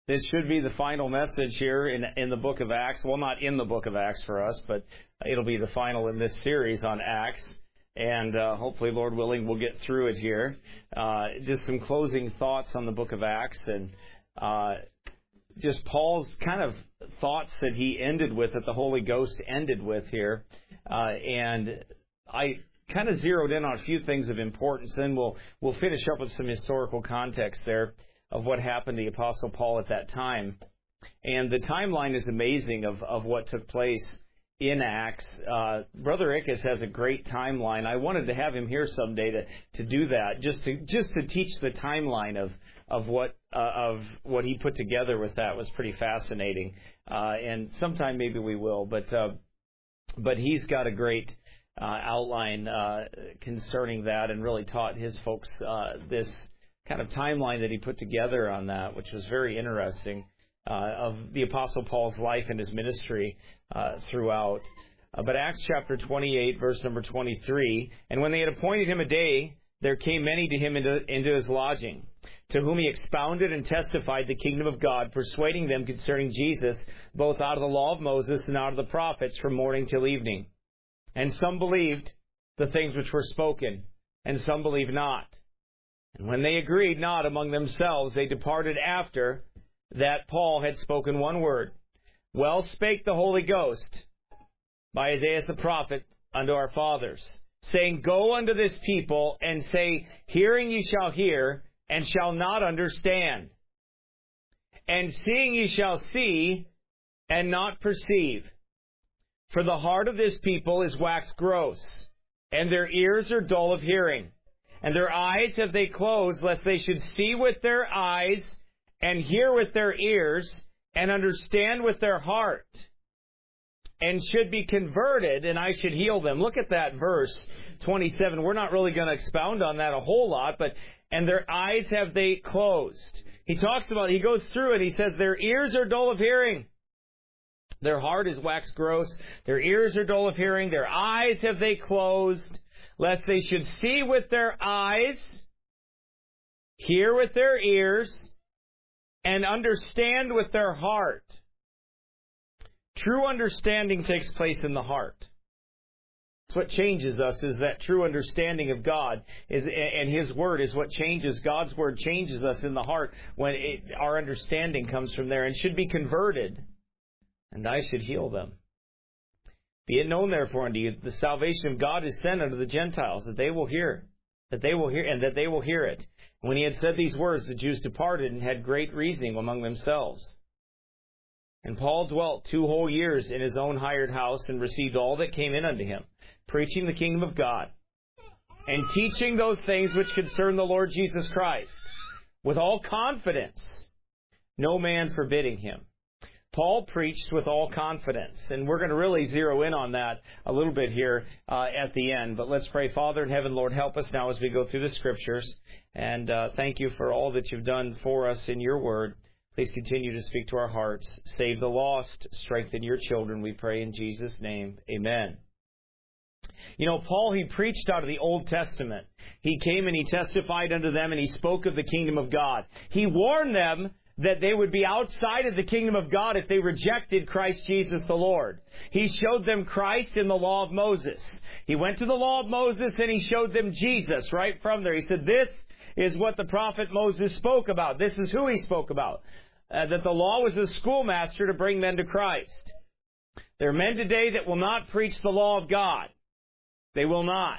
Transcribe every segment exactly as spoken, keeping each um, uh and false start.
This should be the final message here in in the book of Acts. Well, not in the book of Acts for us, but it'll be the final in this series on Acts. And uh, hopefully, Lord willing, we'll get through it here. Uh, just some closing thoughts on the book of Acts, and uh, just Paul's kind of thoughts that he ended with, that the Holy Ghost ended with here. Uh, and I kind of zeroed in on a few things of importance. Then we'll we'll finish up with some historical context there of what happened to the Apostle Paul at that time. And the timeline is amazing of, of what took place in Acts. Uh, Brother Ickes has a great timeline. I wanted to have him here someday to, to do that, just to just to teach the timeline of of what uh, of what he put together with that. It was pretty fascinating. Uh, and sometime maybe we will, but uh, but he's got a great uh, outline uh, concerning that, and really taught his folks uh, this kind of timeline that he put together on that, which was very interesting, uh, of the Apostle Paul's life and his ministry uh, throughout. Uh, but Acts chapter twenty-eight, verse number twenty-three, and when they had appointed him a day, there came many to him into, into his lodging, to whom he expounded and testified the kingdom of God, persuading them concerning Jesus, both out of the law of Moses and out of the prophets, from morning till evening. And some believed the things which were spoken, and some believed not. And when they agreed not among themselves, they departed after that Paul had spoken one word. Well spake the Holy Ghost by Isaiah the prophet unto our fathers, saying, Go unto this people, and say, Hearing ye shall hear, and shall not understand. And seeing ye shall see, and not perceive. For the heart of this people is waxed gross, and their ears are dull of hearing. And their eyes have they closed, lest they should see with their eyes, and hear with their ears, and understand with their heart, and should be converted, and I should heal them. Look at that verse twenty-seven. We're not really going to expound on that a whole lot, but, and their eyes have they closed. He talks about, he goes through it, he says, their ears are dull of hearing. Their heart is waxed gross. Their ears are dull of hearing. Their eyes have they closed, lest they should see with their eyes, hear with their ears, and understand with their heart. True understanding takes place in the heart. It's what changes us, is that true understanding of God is, and His Word is what changes. God's Word changes us in the heart when it, our understanding comes from there, and should be converted, and I should heal them. Be it known, therefore, unto you, the salvation of God is sent unto the Gentiles, that they will hear, that they will hear, and that they will hear it. When he had said these words, the Jews departed and had great reasoning among themselves. And Paul dwelt two whole years in his own hired house, and received all that came in unto him, preaching the kingdom of God, and teaching those things which concern the Lord Jesus Christ, with all confidence, no man forbidding him. Paul preached with all confidence, and we're going to really zero in on that a little bit here uh, at the end. But let's pray. Father in heaven, Lord, help us now as we go through the Scriptures, and uh, thank you for all that you've done for us in your Word. Please continue to speak to our hearts. Save the lost. Strengthen your children, we pray in Jesus' name. Amen. You know, Paul, he preached out of the Old Testament. He came and he testified unto them, and he spoke of the kingdom of God. He warned them that they would be outside of the kingdom of God if they rejected Christ Jesus the Lord. He showed them Christ in the law of Moses. He went to the law of Moses and he showed them Jesus right from there. He said, this is what the prophet Moses spoke about. This is who he spoke about. Uh, that the law was a schoolmaster to bring men to Christ. There are men today that will not preach the law of God. They will not.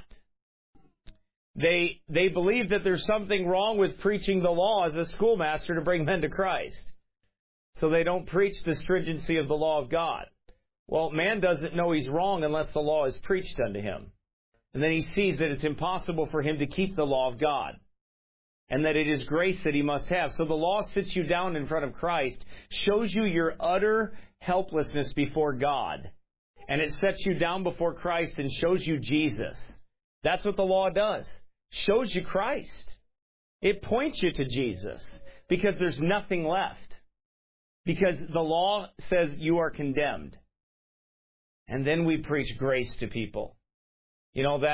They they believe that there's something wrong with preaching the law as a schoolmaster to bring men to Christ. So they don't preach the stringency of the law of God. Well, man doesn't know he's wrong unless the law is preached unto him. And then he sees that it's impossible for him to keep the law of God, and that it is grace that he must have. So the law sits you down in front of Christ, shows you your utter helplessness before God, and it sets you down before Christ and shows you Jesus. That's what the law does. Shows you Christ. It points you to Jesus, because there's nothing left. Because the law says you are condemned. And then we preach grace to people. You know, that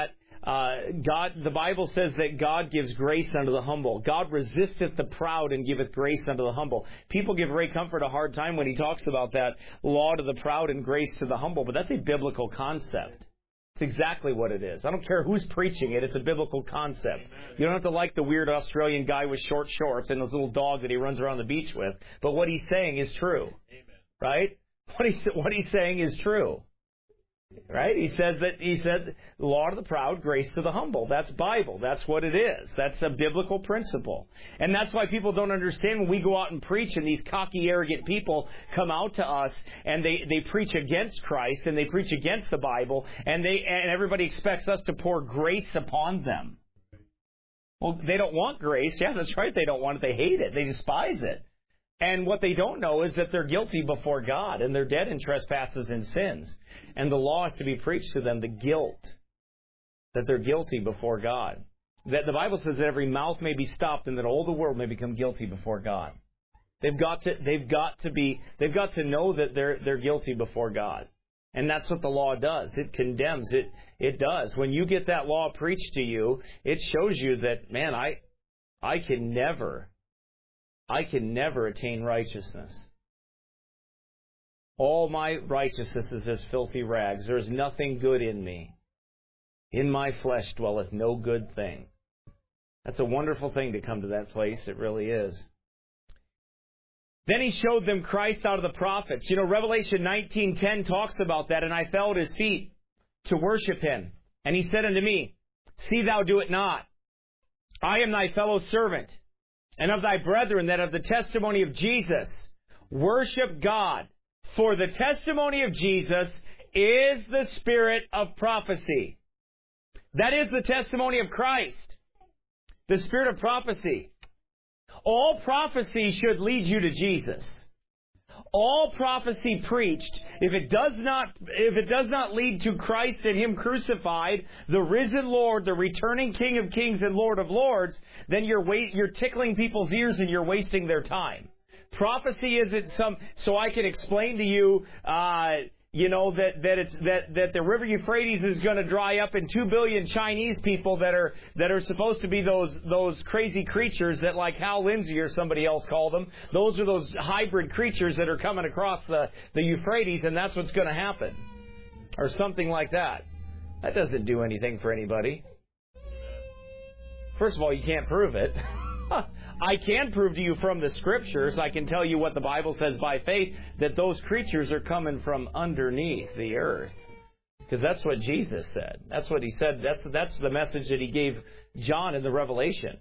uh, God, the Bible says that God gives grace unto the humble. God resisteth the proud and giveth grace unto the humble. People give Ray Comfort a hard time when he talks about that law to the proud and grace to the humble, but that's a biblical concept. It's exactly what it is. I don't care who's preaching it. It's a biblical concept. You don't have to like the weird Australian guy with short shorts and his little dog that he runs around the beach with. But what he's saying is true. Right? What he's, what he's saying is true. Right? He says that, he said, law to the proud, grace to the humble. That's Bible. That's what it is. That's a biblical principle. And that's why people don't understand when we go out and preach and these cocky, arrogant people come out to us and they, they preach against Christ and they preach against the Bible and they, and everybody expects us to pour grace upon them. Well, they don't want grace. Yeah, that's right. They don't want it. They hate it. They despise it. And what they don't know is that they're guilty before God and they're dead in trespasses and sins. And the law is to be preached to them, the guilt, that they're guilty before God. That the Bible says that every mouth may be stopped and that all the world may become guilty before God. They've got to, they've got to be, they've got to know that they're, they're guilty before God. And that's what the law does. It condemns. It, it does. When you get that law preached to you, it shows you that, man, I, I can never... I can never attain righteousness. All my righteousness is as filthy rags. There is nothing good in me. In my flesh dwelleth no good thing. That's a wonderful thing to come to that place. It really is. Then he showed them Christ out of the prophets. You know, Revelation nineteen ten talks about that. And I fell at his feet to worship him. And he said unto me, See thou do it not. I am thy fellow servant, and of thy brethren, that of the testimony of Jesus, worship God. For the testimony of Jesus is the spirit of prophecy. That is the testimony of Christ. The spirit of prophecy. All prophecy should lead you to Jesus. All prophecy preached, if it does not, if it does not lead to Christ and Him crucified, the risen Lord, the returning King of Kings and Lord of Lords, then you're wait, you're tickling people's ears and you're wasting their time. Prophecy isn't some, so I can explain to you, uh, you know, that, that it's, that, that the River Euphrates is going to dry up and two billion Chinese people that are, that are supposed to be those, those crazy creatures that like Hal Lindsey or somebody else called them. Those are those hybrid creatures that are coming across the, the Euphrates, and that's what's going to happen. Or something like that. That doesn't do anything for anybody. First of all, you can't prove it. I can prove to you from the Scriptures, I can tell you what the Bible says by faith, that those creatures are coming from underneath the earth. Because that's what Jesus said. That's what He said. That's, that's the message that He gave John in the Revelation.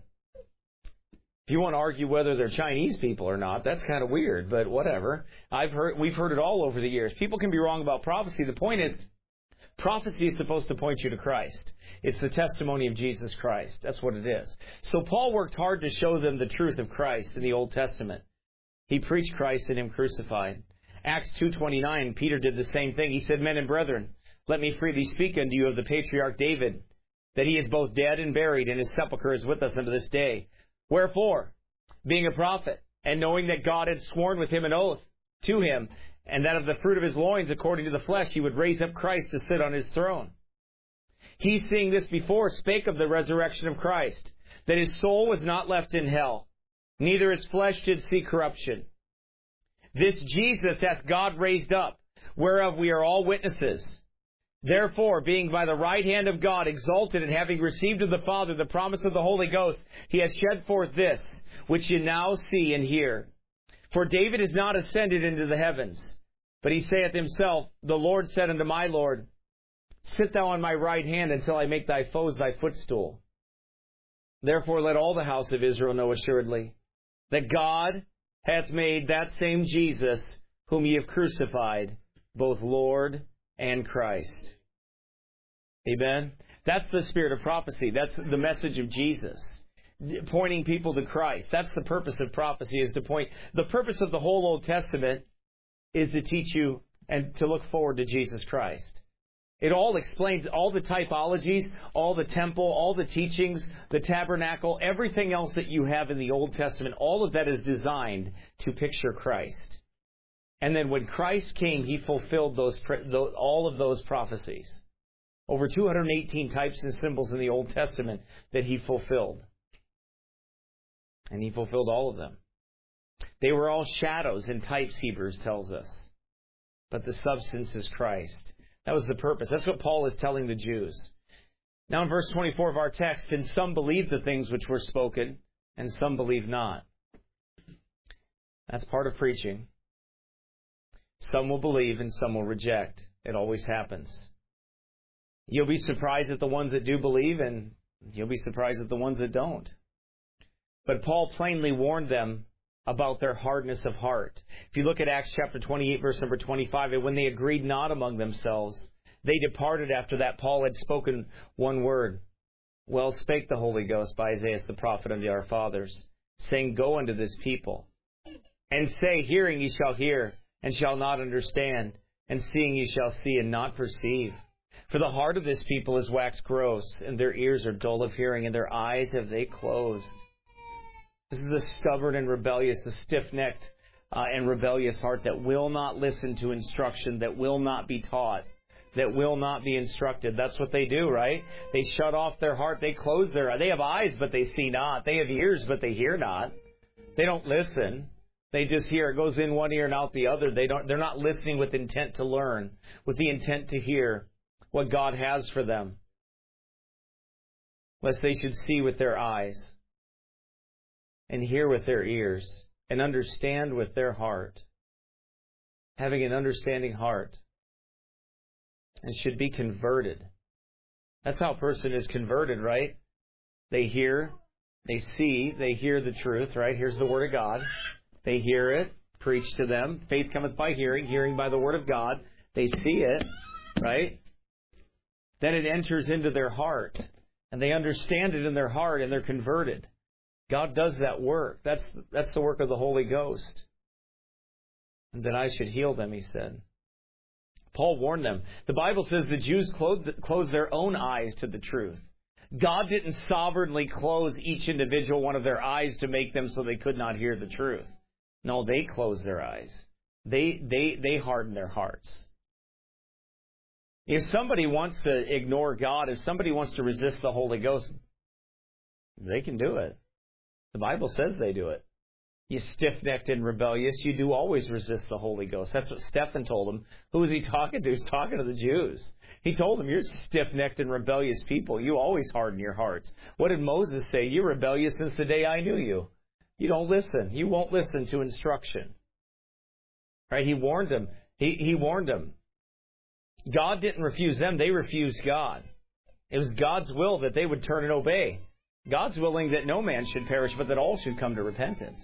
If you want to argue whether they're Chinese people or not, that's kind of weird, but whatever. I've heard, we've heard it all over the years. People can be wrong about prophecy. The point is, prophecy is supposed to point you to Christ. It's the testimony of Jesus Christ. That's what it is. So Paul worked hard to show them the truth of Christ in the Old Testament. He preached Christ and Him crucified. Acts two twenty-nine, Peter did the same thing. He said, Men and brethren, let me freely speak unto you of the patriarch David, that he is both dead and buried, and his sepulchre is with us unto this day. Wherefore, being a prophet, and knowing that God had sworn with him an oath to him, and that of the fruit of his loins, according to the flesh, He would raise up Christ to sit on His throne. He, seeing this before, spake of the resurrection of Christ, that His soul was not left in hell, neither His flesh did see corruption. This Jesus hath God raised up, whereof we are all witnesses. Therefore, being by the right hand of God exalted, and having received of the Father the promise of the Holy Ghost, He hath shed forth this, which ye now see and hear. For David is not ascended into the heavens, but he saith himself, The Lord said unto my Lord, Sit thou on my right hand until I make thy foes thy footstool. Therefore let all the house of Israel know assuredly that God hath made that same Jesus, whom ye have crucified, both Lord and Christ. Amen? That's the spirit of prophecy. That's the message of Jesus. Pointing people to Christ. That's the purpose of prophecy, is to point. The purpose of the whole Old Testament is to teach you and to look forward to Jesus Christ. It all explains all the typologies, all the temple, all the teachings, the tabernacle, everything else that you have in the Old Testament. All of that is designed to picture Christ. And then when Christ came, He fulfilled those all of those prophecies. Over two hundred eighteen types and symbols in the Old Testament that he fulfilled. And he fulfilled all of them. They were all shadows and types, Hebrews tells us. But the substance is Christ. That was the purpose. That's what Paul is telling the Jews. Now in verse twenty-four of our text, and some believed the things which were spoken, and some believed not. That's part of preaching. Some will believe and some will reject. It always happens. You'll be surprised at the ones that do believe, and you'll be surprised at the ones that don't. But Paul plainly warned them about their hardness of heart. If you look at Acts chapter twenty-eight, verse number twenty-five, and when they agreed not among themselves, they departed after that Paul had spoken one word. Well spake the Holy Ghost by Isaiah the prophet unto our fathers, saying, Go unto this people, and say, Hearing ye shall hear, and shall not understand, and seeing ye shall see, and not perceive. For the heart of this people is waxed gross, and their ears are dull of hearing, and their eyes have they closed. This is a stubborn and rebellious, a stiff-necked uh, and rebellious heart that will not listen to instruction, that will not be taught, that will not be instructed. That's what they do, right? They shut off their heart. They close their eyes. They have eyes, but they see not. They have ears, but they hear not. They don't listen. They just hear. It goes in one ear and out the other. They don't. They're not listening with intent to learn, with the intent to hear what God has for them, lest they should see with their eyes and hear with their ears and understand with their heart. Having an understanding heart, and should be converted. That's how a person is converted, right? They hear, they see, they hear the truth, right? Here's the Word of God. They hear it, preached to them. Faith cometh by hearing, hearing by the Word of God. They see it, right? Then it enters into their heart, and they understand it in their heart, and they're converted. God does that work. That's that's the work of the Holy Ghost. And that I should heal them, he said. Paul warned them. The Bible says the Jews closed, closed their own eyes to the truth. God didn't sovereignly close each individual one of their eyes to make them so they could not hear the truth. No, they closed their eyes. They they they hardened their hearts. If somebody wants to ignore God, if somebody wants to resist the Holy Ghost, they can do it. The Bible says they do it. You stiff-necked and rebellious, you do always resist the Holy Ghost. That's what Stephen told them. Who was he talking to? He was talking to the Jews. He told them, you're stiff-necked and rebellious people. You always harden your hearts. What did Moses say? You're rebellious since the day I knew you. You don't listen. You won't listen to instruction. Right? He warned them. He, he warned them. God didn't refuse them. They refused God. It was God's will that they would turn and obey. God's willing that no man should perish, but that all should come to repentance.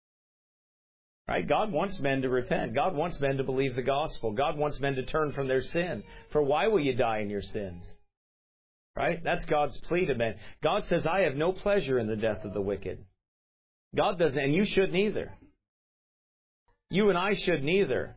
Right? God wants men to repent. God wants men to believe the gospel. God wants men to turn from their sin. For why will you die in your sins? Right? That's God's plea to men. God says, I have no pleasure in the death of the wicked. God doesn't, and you shouldn't either. You and I shouldn't either.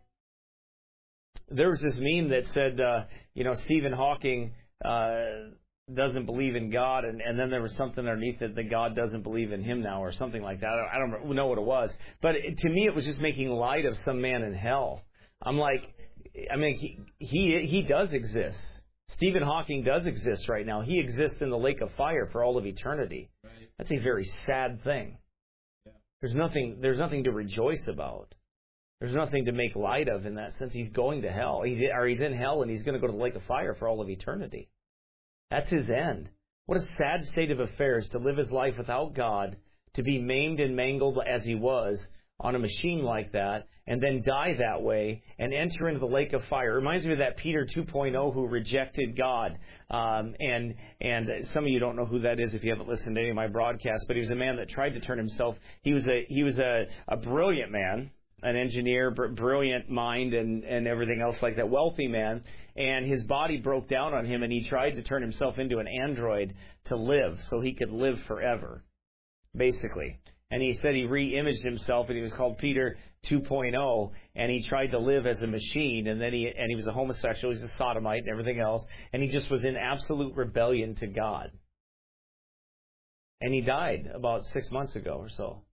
There was this meme that said, uh, you know, Stephen Hawking uh, doesn't believe in God, and, and then there was something underneath it that God doesn't believe in him now, or something like that. I don't, I don't know what it was. But it, to me, it was just making light of some man in hell. I'm like, I mean, he he, he does exist. Stephen Hawking does exist right now. He exists in the lake of fire for all of eternity. Right. That's a very sad thing. Yeah. There's nothing. There's nothing to rejoice about. There's nothing to make light of in that sense. He's going to hell. He's, or he's in hell, and he's going to go to the lake of fire for all of eternity. That's his end. What a sad state of affairs to live his life without God, to be maimed and mangled as he was on a machine like that, and then die that way and enter into the lake of fire. It reminds me of that Peter two point oh who rejected God. Um, and and some of you don't know who that is if you haven't listened to any of my broadcasts, but he was a man that tried to turn himself. He was a he was a, a brilliant man. An engineer, br- brilliant mind, and, and everything else like that, wealthy man, and his body broke down on him, and he tried to turn himself into an android to live, so he could live forever, basically. And he said he re-imaged himself, and he was called Peter two point oh, and he tried to live as a machine, and then he and he was a homosexual, he was a sodomite, and everything else, and he just was in absolute rebellion to God. And he died about six months ago or so.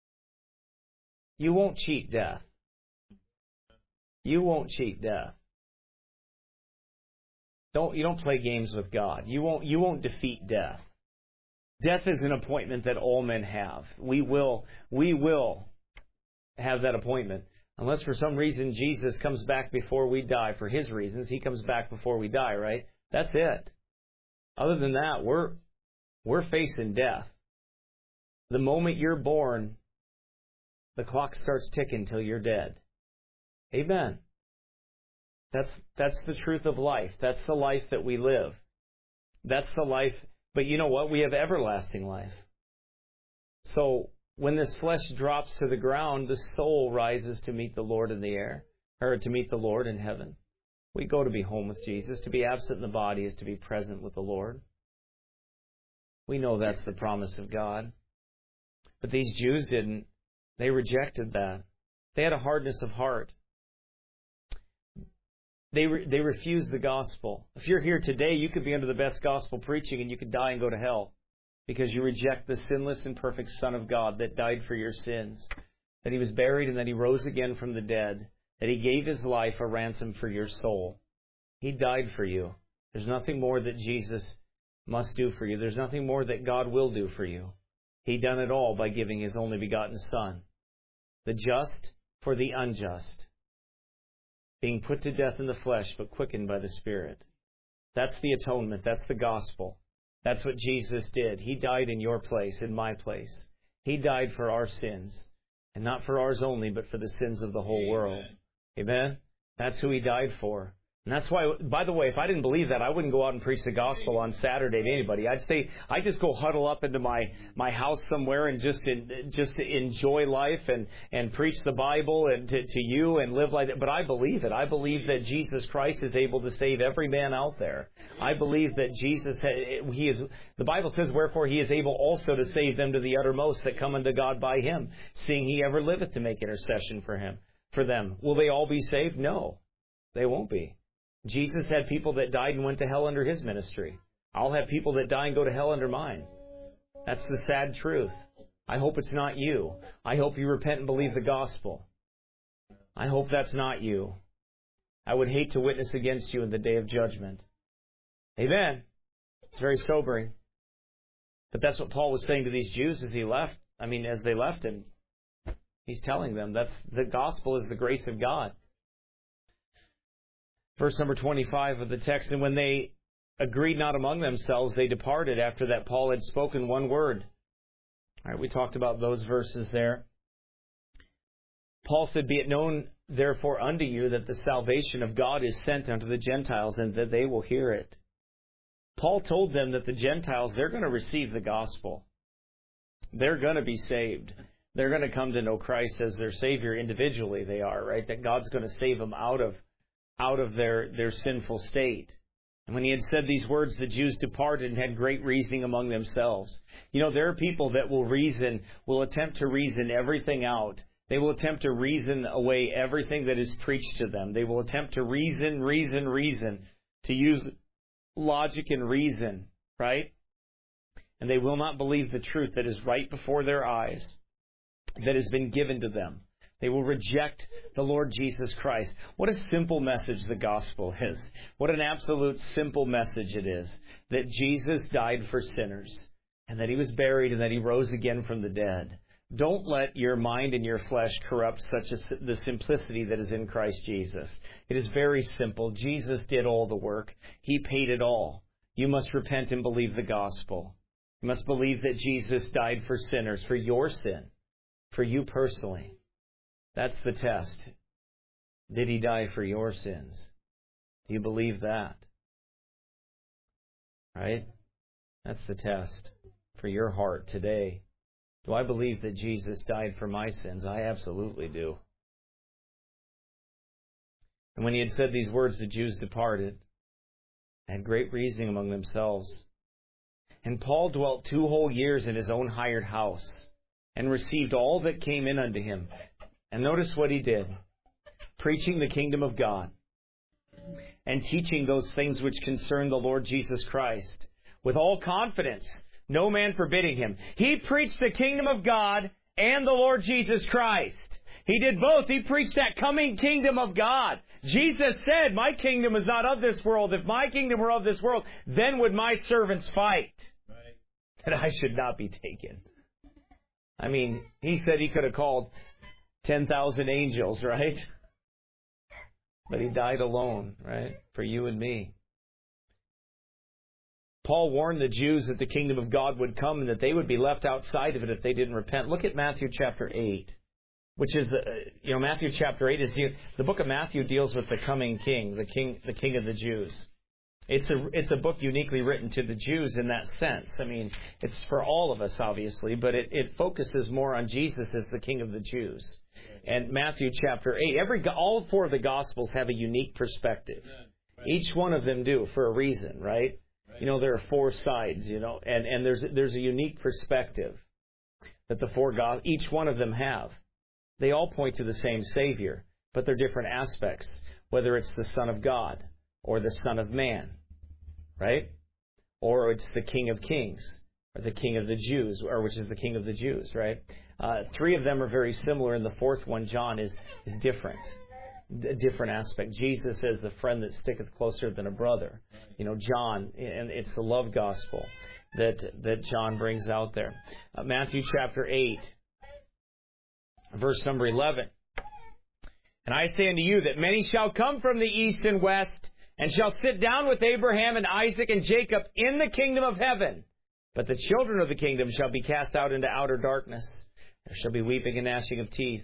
You won't cheat death. You won't cheat death. Don't, you don't play games with God. You won't, you won't defeat death. Death is an appointment that all men have. We will, we will have that appointment. Unless for some reason Jesus comes back before we die, for His reasons, He comes back before we die, right? That's it. Other than that, we're, we're facing death. The moment you're born, the clock starts ticking till you're dead. Amen. That's, that's the truth of life. That's the life that we live. That's the life. But you know what? We have everlasting life. So when this flesh drops to the ground, the soul rises to meet the Lord in the air, or to meet the Lord in heaven. We go to be home with Jesus. To be absent in the body is to be present with the Lord. We know that's the promise of God. But these Jews didn't. They rejected that. They had a hardness of heart. They re- they refused the gospel. If you're here today, you could be under the best gospel preaching and you could die and go to hell because you reject the sinless and perfect Son of God that died for your sins, that He was buried and that He rose again from the dead, that He gave His life a ransom for your soul. He died for you. There's nothing more that Jesus must do for you. There's nothing more that God will do for you. He done it all by giving His only begotten Son, the just for the unjust, being put to death in the flesh, but quickened by the Spirit. That's the atonement. That's the gospel. That's what Jesus did. He died in your place, in my place. He died for our sins, and not for ours only, but for the sins of the whole Amen. world. Amen? That's who He died for. And that's why, by the way, if I didn't believe that, I wouldn't go out and preach the gospel on Saturday to anybody. I'd say, I'd just go huddle up into my, my house somewhere and just in, just enjoy life and, and preach the Bible and to, to you and live like that. But I believe it. I believe that Jesus Christ is able to save every man out there. I believe that Jesus, He is, the Bible says, wherefore He is able also to save them to the uttermost that come unto God by Him, seeing He ever liveth to make intercession for Him, for them. Will they all be saved? No, they won't be. Jesus had people that died and went to hell under His ministry. I'll have people that die and go to hell under mine. That's the sad truth. I hope it's not you. I hope you repent and believe the gospel. I hope that's not you. I would hate to witness against you in the day of judgment. Amen. It's very sobering. But that's what Paul was saying to these Jews as he left. I mean, as they left him. He's telling them that's the gospel is the grace of God. Verse number twenty-five of the text, and when they agreed not among themselves, they departed after that Paul had spoken one word. All right, we talked about those verses there. Paul said, be it known therefore unto you that the salvation of God is sent unto the Gentiles, and that they will hear it. Paul told them that the Gentiles, they're going to receive the gospel. They're going to be saved. They're going to come to know Christ as their Savior individually. They are, right? That God's going to save them out of out of their, their sinful state. And when he had said these words, the Jews departed and had great reasoning among themselves. You know, there are people that will reason, will attempt to reason everything out. They will attempt to reason away everything that is preached to them. They will attempt to reason, reason, reason, to use logic and reason, right? And they will not believe the truth that is right before their eyes, that has been given to them. They will reject the Lord Jesus Christ. What a simple message the gospel is. What an absolute simple message it is. That Jesus died for sinners. And that He was buried and that He rose again from the dead. Don't let your mind and your flesh corrupt such as the simplicity that is in Christ Jesus. It is very simple. Jesus did all the work. He paid it all. You must repent and believe the gospel. You must believe that Jesus died for sinners, for your sin, for you personally. That's the test. Did He die for your sins? Do you believe that? Right? That's the test for your heart today. Do I believe that Jesus died for my sins? I absolutely do. And when he had said these words, the Jews departed, and had great reasoning among themselves. And Paul dwelt two whole years in his own hired house, and received all that came in unto him. And notice what he did. Preaching the kingdom of God, and teaching those things which concern the Lord Jesus Christ, with all confidence, no man forbidding him. He preached the kingdom of God and the Lord Jesus Christ. He did both. He preached that coming kingdom of God. Jesus said, my kingdom is not of this world. If my kingdom were of this world, then would my servants fight. Right. And I should not be taken. I mean, he said he could have called ten thousand angels, right? But he died alone, right? For you and me. Paul warned the Jews that the kingdom of God would come and that they would be left outside of it if they didn't repent. Look at Matthew chapter eight, which is, uh, you know, Matthew chapter eight is the, the book of Matthew deals with the coming king, the king, the king of the Jews. It's a, it's a book uniquely written to the Jews in that sense. I mean, it's for all of us, obviously, but it, it focuses more on Jesus as the king of the Jews. And Matthew chapter eight, every, all four of the Gospels have a unique perspective. Each one of them do for a reason, right? You know, there are four sides, you know, and, and there's there's a unique perspective that the four Gospels, each one of them have. They all point to the same Savior, but they're different aspects, whether it's the Son of God or the Son of Man, right? Or it's the King of Kings or the King of the Jews, or which is the King of the Jews, right? Uh, three of them are very similar, and the fourth one, John, is, is different. A different aspect. Jesus is the friend that sticketh closer than a brother. You know, John, and it's the love gospel that that John brings out there. Uh, Matthew chapter eight, verse number eleven. And I say unto you that many shall come from the east and west, and shall sit down with Abraham and Isaac and Jacob in the kingdom of heaven. But the children of the kingdom shall be cast out into outer darkness. There shall be weeping and gnashing of teeth.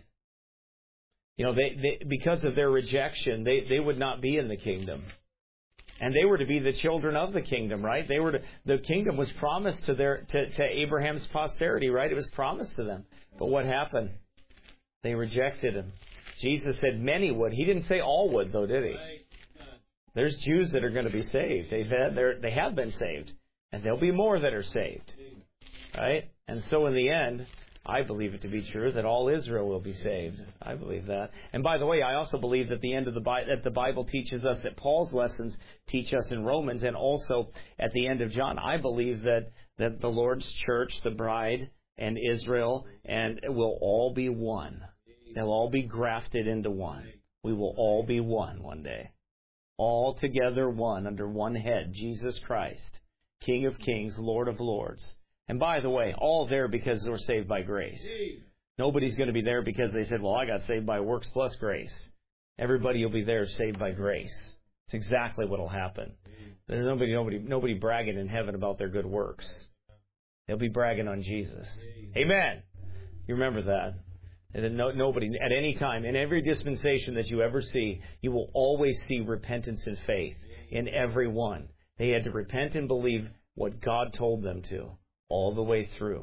You know, they, they because of their rejection, they, they would not be in the kingdom. And they were to be the children of the kingdom, right? They were to, the kingdom was promised to their to, to Abraham's posterity, right? It was promised to them. But what happened? They rejected him. Jesus said many would. He didn't say all would, though, did he? There's Jews that are going to be saved. They've had, they're, they have been saved. And there'll be more that are saved. Right? And so in the end, I believe it to be true that all Israel will be saved. I believe that. And by the way, I also believe that the end of the Bi- that the Bible teaches us, that Paul's lessons teach us in Romans, and also at the end of John. I believe that, that the Lord's church, the bride, and Israel, and will all be one. They'll all be grafted into one. We will all be one one day. All together one, under one head, Jesus Christ, King of kings, Lord of lords. And by the way, all there because we're saved by grace. Nobody's going to be there because they said, well, I got saved by works plus grace. Everybody will be there saved by grace. It's exactly what will happen. There's nobody, nobody, nobody bragging in heaven about their good works. They'll be bragging on Jesus. Amen. You remember that. And then no, nobody, at any time, in every dispensation that you ever see, you will always see repentance and faith in every one. They had to repent and believe what God told them to. All the way through.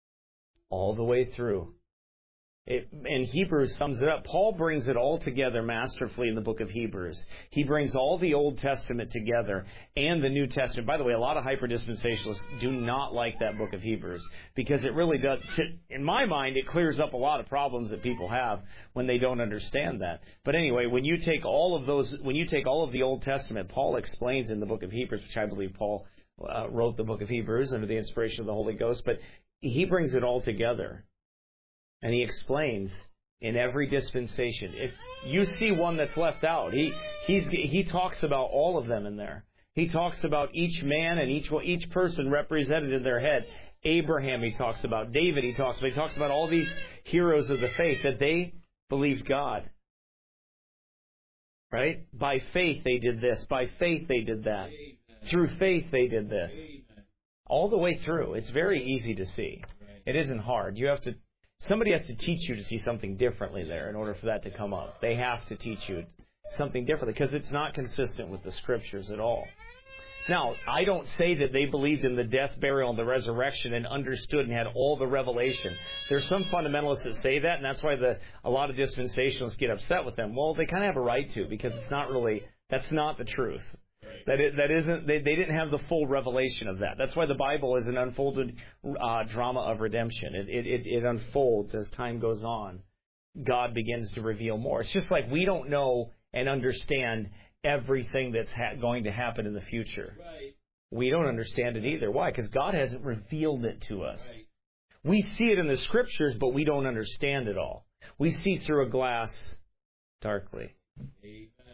All the way through. It, and Hebrews sums it up. Paul brings it all together masterfully in the book of Hebrews. He brings all the Old Testament together and the New Testament. By the way, a lot of hyper-dispensationalists do not like that book of Hebrews because it really does, in my mind, it clears up a lot of problems that people have when they don't understand that. But anyway, when you take all of those, when you take all of the Old Testament, Paul explains in the book of Hebrews, which I believe Paul Uh, wrote the book of Hebrews under the inspiration of the Holy Ghost, but he brings it all together. And he explains in every dispensation. If you see one that's left out, he he's, he talks about all of them in there. He talks about each man and each each person represented in their head. Abraham he talks about. David he talks about. He talks about all these heroes of the faith that they believed God. Right? By faith they did this. By faith they did that. Through faith they did this. All the way through. It's very easy to see. It isn't hard. You have to. Somebody has to teach you to see something differently there in order for that to come up. They have to teach you something differently because it's not consistent with the Scriptures at all. Now, I don't say that they believed in the death, burial, and the resurrection and understood and had all the revelation. There's some fundamentalists that say that, and that's why the a lot of dispensationalists get upset with them. Well, they kind of have a right to because it's not really, that's not the truth. That it, that isn't they, they didn't have the full revelation of that. That's why the Bible is an unfolded uh, drama of redemption. It, it it it unfolds as time goes on. God begins to reveal more. It's just like we don't know and understand everything that's ha- going to happen in the future. Right. We don't understand it either. Why? Because God hasn't revealed it to us. Right. We see it in the Scriptures, but we don't understand it all. We see through a glass darkly. Amen.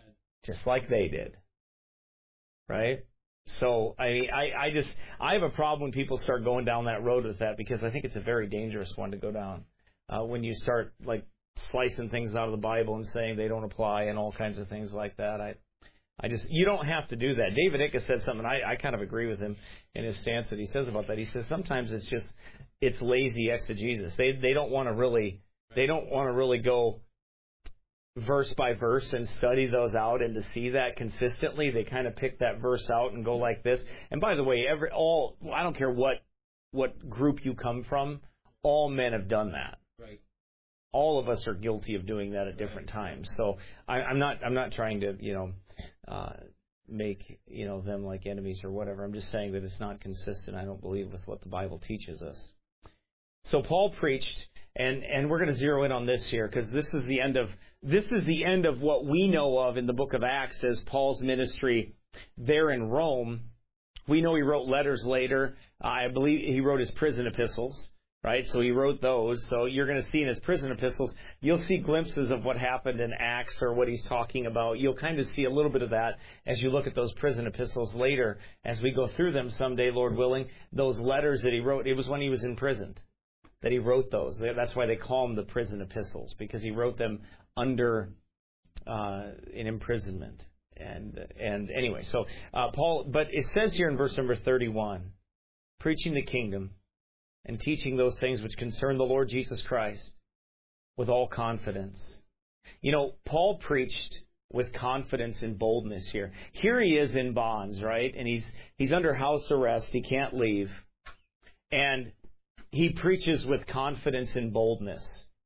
just like they did. Right? So I, I, I just, I have a problem when people start going down that road with that, because I think it's a very dangerous one to go down. Uh, when you start like slicing things out of the Bible and saying they don't apply and all kinds of things like that. I, I just, you don't have to do that. David Icke said something, I, I kind of agree with him in his stance that he says about that. He says sometimes it's just, it's lazy exegesis. They, they don't want to really, they don't want to really go verse by verse and study those out and to see that consistently. They kind of pick that verse out and go like this. And by the way, every all I don't care what what group you come from, all men have done that. Right. All of us are guilty of doing that at different times. So I, I'm not I'm not trying to you know uh, make you know them like enemies or whatever. I'm just saying that it's not consistent. I don't believe with what the Bible teaches us. So Paul preached. And and we're going to zero in on this here, because this is the end of this is the end of what we know of in the book of Acts as Paul's ministry there in Rome. We know he wrote letters later. Uh, I believe he wrote his prison epistles, right? So he wrote those. So you're going to see in his prison epistles, you'll see glimpses of what happened in Acts or what he's talking about. You'll kind of see a little bit of that as you look at those prison epistles later as we go through them someday, Lord willing. Those letters that he wrote, it was when he was imprisoned that he wrote those. That's why they call them the prison epistles, because he wrote them under uh, an imprisonment. And and anyway, so uh, Paul, but it says here in verse number thirty-one, preaching the kingdom and teaching those things which concern the Lord Jesus Christ with all confidence. You know, Paul preached with confidence and boldness here. Here he is in bonds, right? And he's he's under house arrest. He can't leave. And he preaches with confidence and boldness.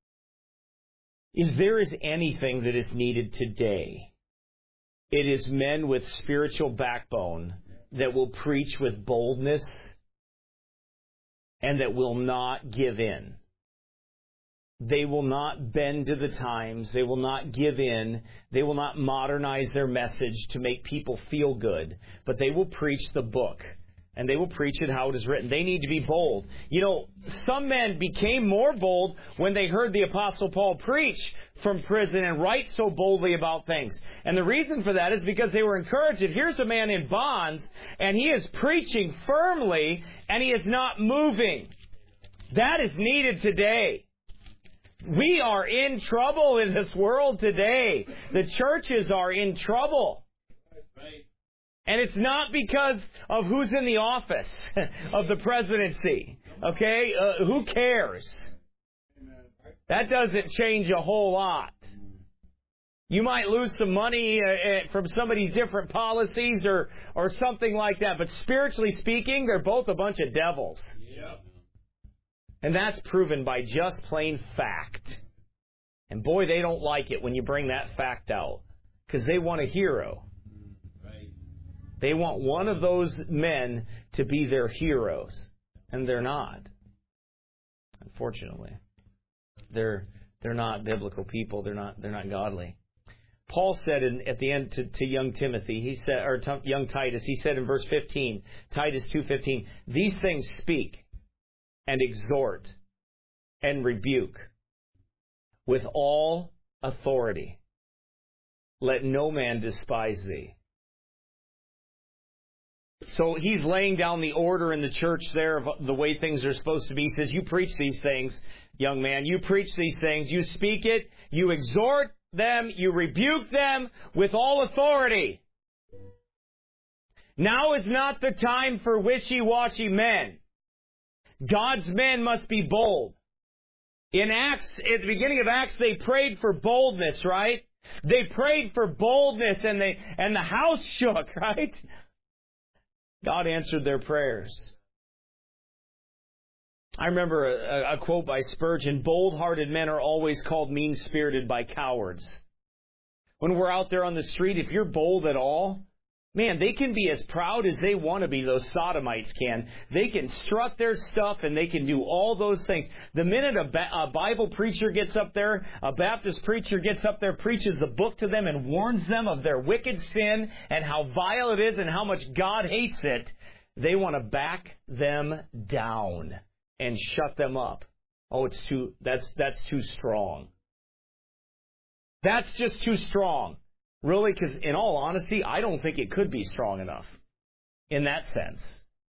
If there is anything that is needed today, it is men with spiritual backbone that will preach with boldness and that will not give in. They will not bend to the times. They will not give in. They will not modernize their message to make people feel good. But they will preach the book. And they will preach it how it is written. They need to be bold. You know, some men became more bold when they heard the Apostle Paul preach from prison and write so boldly about things. And the reason for that is because they were encouraged. Here's a man in bonds, and he is preaching firmly, and he is not moving. That is needed today. We are in trouble in this world today. The churches are in trouble. Right. And it's not because of who's in the office of the presidency. Okay? Uh, who cares? That doesn't change a whole lot. You might lose some money uh, from somebody's different policies or, or something like that. But spiritually speaking, they're both a bunch of devils. Yep. And that's proven by just plain fact. And boy, they don't like it when you bring that fact out. Because they want a hero. They want one of those men to be their heroes, and they're not. Unfortunately, they're they're not biblical people. They're not they're not godly. Paul said in, at the end to, to young Timothy, he said, or to young Titus, he said in verse fifteen, Titus two fifteen, these things speak and exhort and rebuke with all authority. Let no man despise thee. So he's laying down the order in the church there of the way things are supposed to be. He says, you preach these things, young man. You preach these things. You speak it. You exhort them. You rebuke them with all authority. Now is not the time for wishy-washy men. God's men must be bold. In Acts, at the beginning of Acts, they prayed for boldness, right? They prayed for boldness and they and the house shook, right? God answered their prayers. I remember a, a quote by Spurgeon, bold-hearted men are always called mean-spirited by cowards. When we're out there on the street, if you're bold at all, man, they can be as proud as they want to be, those sodomites can. They can strut their stuff and they can do all those things. The minute a, ba- a Bible preacher gets up there, a Baptist preacher gets up there, preaches the book to them and warns them of their wicked sin and how vile it is and how much God hates it, they want to back them down and shut them up. Oh, it's too, that's, that's too strong. That's just too strong. Really, because in all honesty, I don't think it could be strong enough in that sense.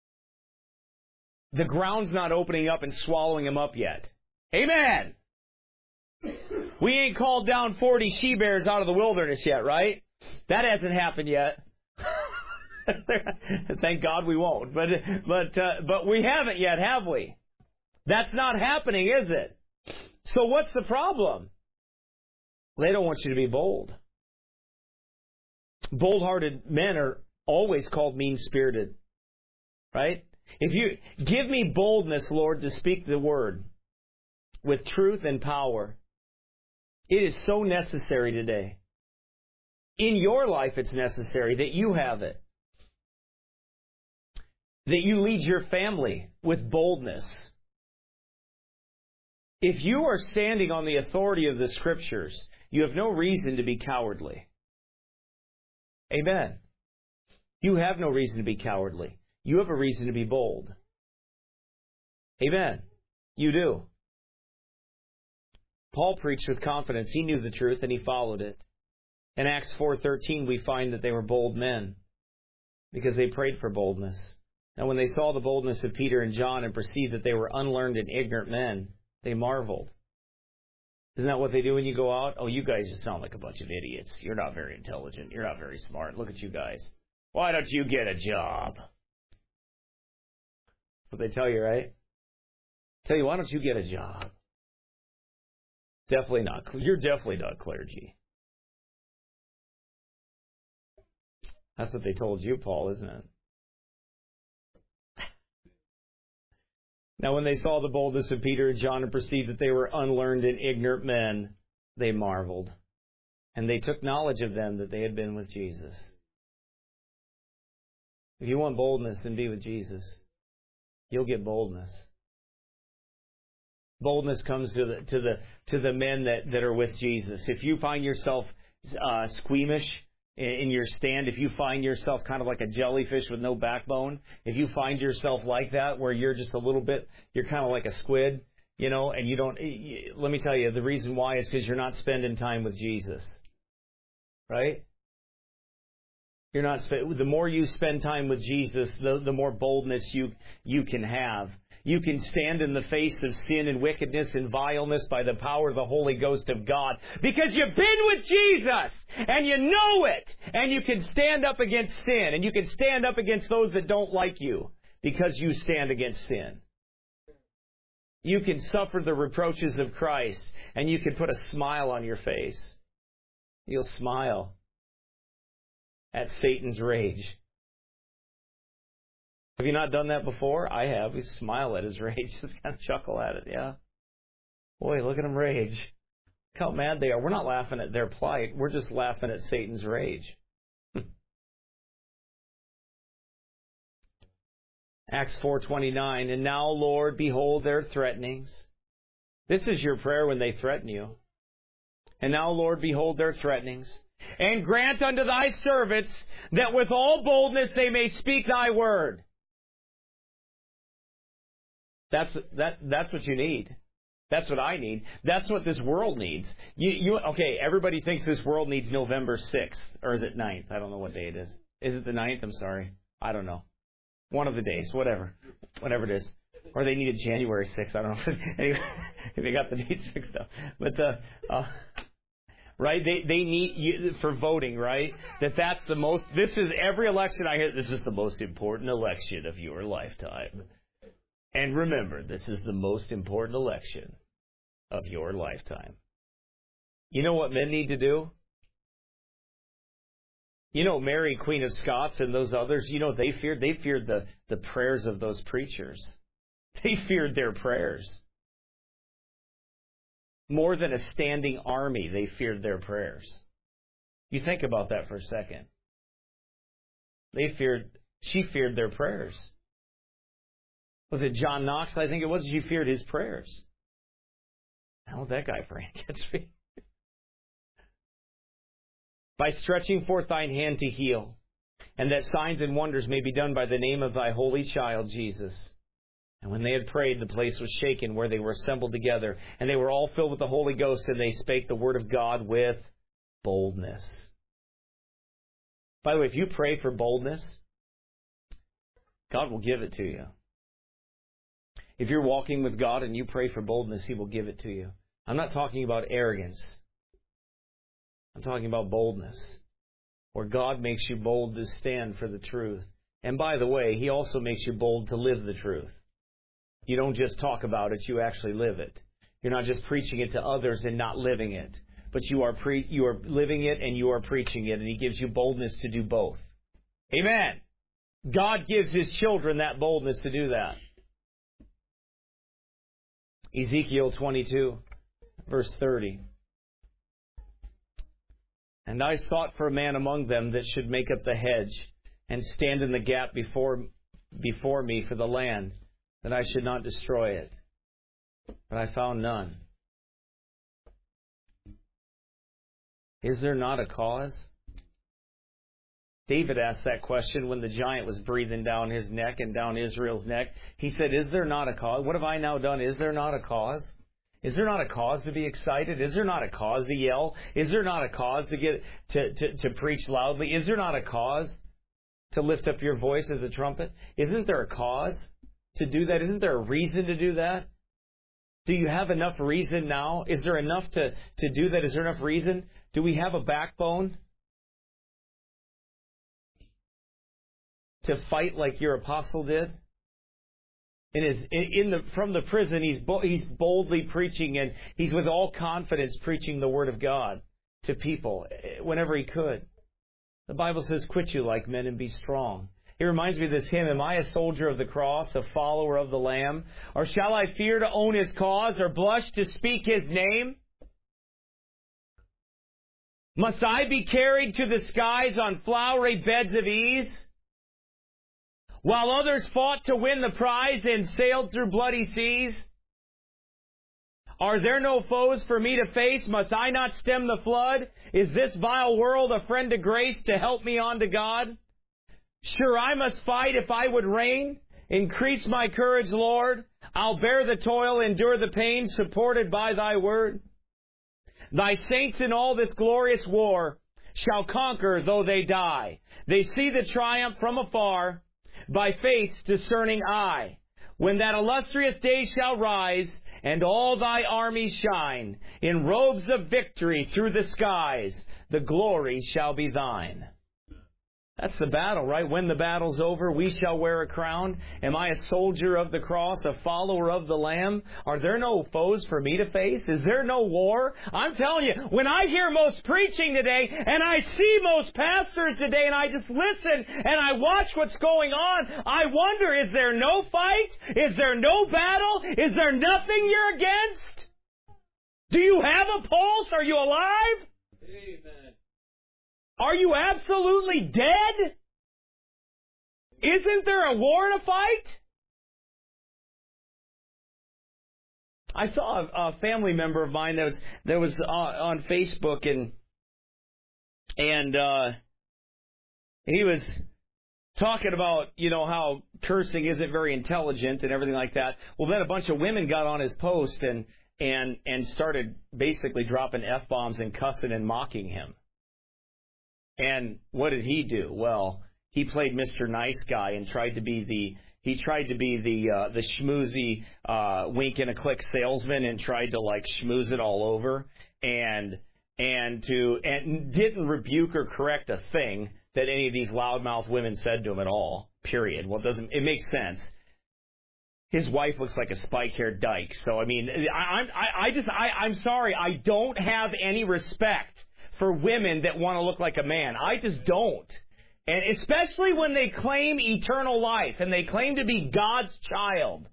The ground's not opening up and swallowing them up yet. Amen! We ain't called down forty she-bears out of the wilderness yet, right? That hasn't happened yet. Thank God we won't. But but uh, but we haven't yet, have we? That's not happening, is it? So what's the problem? They don't want you to be bold. Bold-hearted men are always called mean-spirited, right? If you give me boldness, Lord, to speak the word with truth and power. It is so necessary today. In your life, it's necessary that you have it. That you lead your family with boldness. If you are standing on the authority of the Scriptures, you have no reason to be cowardly. Amen. You have no reason to be cowardly. You have a reason to be bold. Amen. You do. Paul preached with confidence. He knew the truth and he followed it. In Acts four thirteen, we find that they were bold men because they prayed for boldness. And when they saw the boldness of Peter and John and perceived that they were unlearned and ignorant men, they marveled. Isn't that what they do when you go out? Oh, you guys just sound like a bunch of idiots. You're not very intelligent. You're not very smart. Look at you guys. Why don't you get a job? That's what they tell you, right? Tell you, why don't you get a job? Definitely not. You're definitely not clergy. That's what they told you, Paul, isn't it? Now, when they saw the boldness of Peter and John and perceived that they were unlearned and ignorant men, they marveled. And they took knowledge of them that they had been with Jesus. If you want boldness, then be with Jesus. You'll get boldness. Boldness comes to the to the to the men that, that are with Jesus. If you find yourself uh, squeamish in, in your stand, if you find yourself kind of like a jellyfish with no backbone, if you find yourself like that, where you're just a little bit, you're kind of like a squid, you know, and you don't. You, let me tell you, the reason why is because you're not spending time with Jesus, right? You're not. The more you spend time with Jesus, the the more boldness you you can have. You can stand in the face of sin and wickedness and vileness by the power of the Holy Ghost of God. Because you've been with Jesus and you know it. And you can stand up against sin. And you can stand up against those that don't like you because you stand against sin. You can suffer the reproaches of Christ and you can put a smile on your face. You'll smile at Satan's rage. Have you not done that before? I have. We smile at his rage. Just kind of chuckle at it, yeah? Boy, look at them rage. Look how mad they are. We're not laughing at their plight. We're just laughing at Satan's rage. Acts four twenty-nine, and now, Lord, behold their threatenings. This is your prayer when they threaten you. And now, Lord, behold their threatenings. And grant unto thy servants that with all boldness they may speak thy word. That's that. That's what you need. That's what I need. That's what this world needs. You, you, okay, everybody thinks this world needs November sixth. Or is it ninth? I don't know what day it is. Is it the ninth? I'm sorry. I don't know. One of the days. Whatever. Whatever it is. Or they needed January sixth. I don't know. Anyway, they got the dates mixed up. But, uh, uh, right? They they need you for voting, right? That that's the most, this is every election I hear, this is the most important election of your lifetime. And remember, this is the most important election of your lifetime. You know what men need to do? You know, Mary, Queen of Scots, and those others, you know, they feared, they feared the, the prayers of those preachers. They feared their prayers. More than a standing army, they feared their prayers. You think about that for a second. They feared, she feared their prayers. Was it John Knox? I think it was. She feared his prayers. How that guy praying against me? By stretching forth thine hand to heal, and that signs and wonders may be done by the name of thy holy child, Jesus. And when they had prayed, the place was shaken where they were assembled together, and they were all filled with the Holy Ghost, and they spake the word of God with boldness. By the way, if you pray for boldness, God will give it to you. If you're walking with God and you pray for boldness, He will give it to you. I'm not talking about arrogance. I'm talking about boldness, where God makes you bold to stand for the truth. And by the way, He also makes you bold to live the truth. You don't just talk about it, you actually live it. You're not just preaching it to others and not living it, but you are pre- you are living it and you are preaching it, and He gives you boldness to do both. Amen. God gives His children that boldness to do that. Ezekiel twenty-two, verse thirty. And I sought for a man among them that should make up the hedge and stand in the gap before before me for the land, that I should not destroy it. But I found none. Is there not a cause? David asked that question when the giant was breathing down his neck and down Israel's neck. He said, is there not a cause? What have I now done? Is there not a cause? Is there not a cause to be excited? Is there not a cause to yell? Is there not a cause to get to, to, to preach loudly? Is there not a cause to lift up your voice as a trumpet? Isn't there a cause to do that? Isn't there a reason to do that? Do you have enough reason now? Is there enough to, to do that? Is there enough reason? Do we have a backbone to fight like your apostle did? In his, in the, from the prison, he's, he's boldly preaching, and he's with all confidence preaching the Word of God to people whenever he could. The Bible says, quit you like men and be strong. It reminds me of this hymn, am I a soldier of the cross, a follower of the Lamb? Or shall I fear to own His cause, or blush to speak His name? Must I be carried to the skies on flowery beds of ease, while others fought to win the prize and sailed through bloody seas? Are there no foes for me to face? Must I not stem the flood? Is this vile world a friend to grace to help me on to God? Sure, I must fight if I would reign. Increase my courage, Lord. I'll bear the toil, endure the pain, supported by Thy word. Thy saints in all this glorious war shall conquer though they die. They see the triumph from afar, by faith's discerning eye. When that illustrious day shall rise, and all Thy armies shine, in robes of victory through the skies, the glory shall be Thine. That's the battle, right? When the battle's over, we shall wear a crown. Am I a soldier of the cross, a follower of the Lamb? Are there no foes for me to face? Is there no war? I'm telling you, when I hear most preaching today, and I see most pastors today, and I just listen, and I watch what's going on, I wonder, is there no fight? Is there no battle? Is there nothing you're against? Do you have a pulse? Are you alive? Amen. Are you absolutely dead? Isn't there a war to fight? I saw a, a family member of mine that was that was uh, on Facebook, and and uh, he was talking about, you know, how cursing isn't very intelligent and everything like that. Well, then a bunch of women got on his post and and and started basically dropping F-bombs and cussing and mocking him. And what did he do? Well, he played Mister Nice Guy and tried to be the he tried to be the uh, the schmoozy uh, wink and a click salesman, and tried to like schmooze it all over, and and to and didn't rebuke or correct a thing that any of these loudmouth women said to him at all. Period. Well, it doesn't it makes sense. His wife looks like a spike-haired dyke. So I mean, I I, I just I I'm sorry, I don't have any respect for women that want to look like a man. I just don't. And especially when they claim eternal life and they claim to be God's child.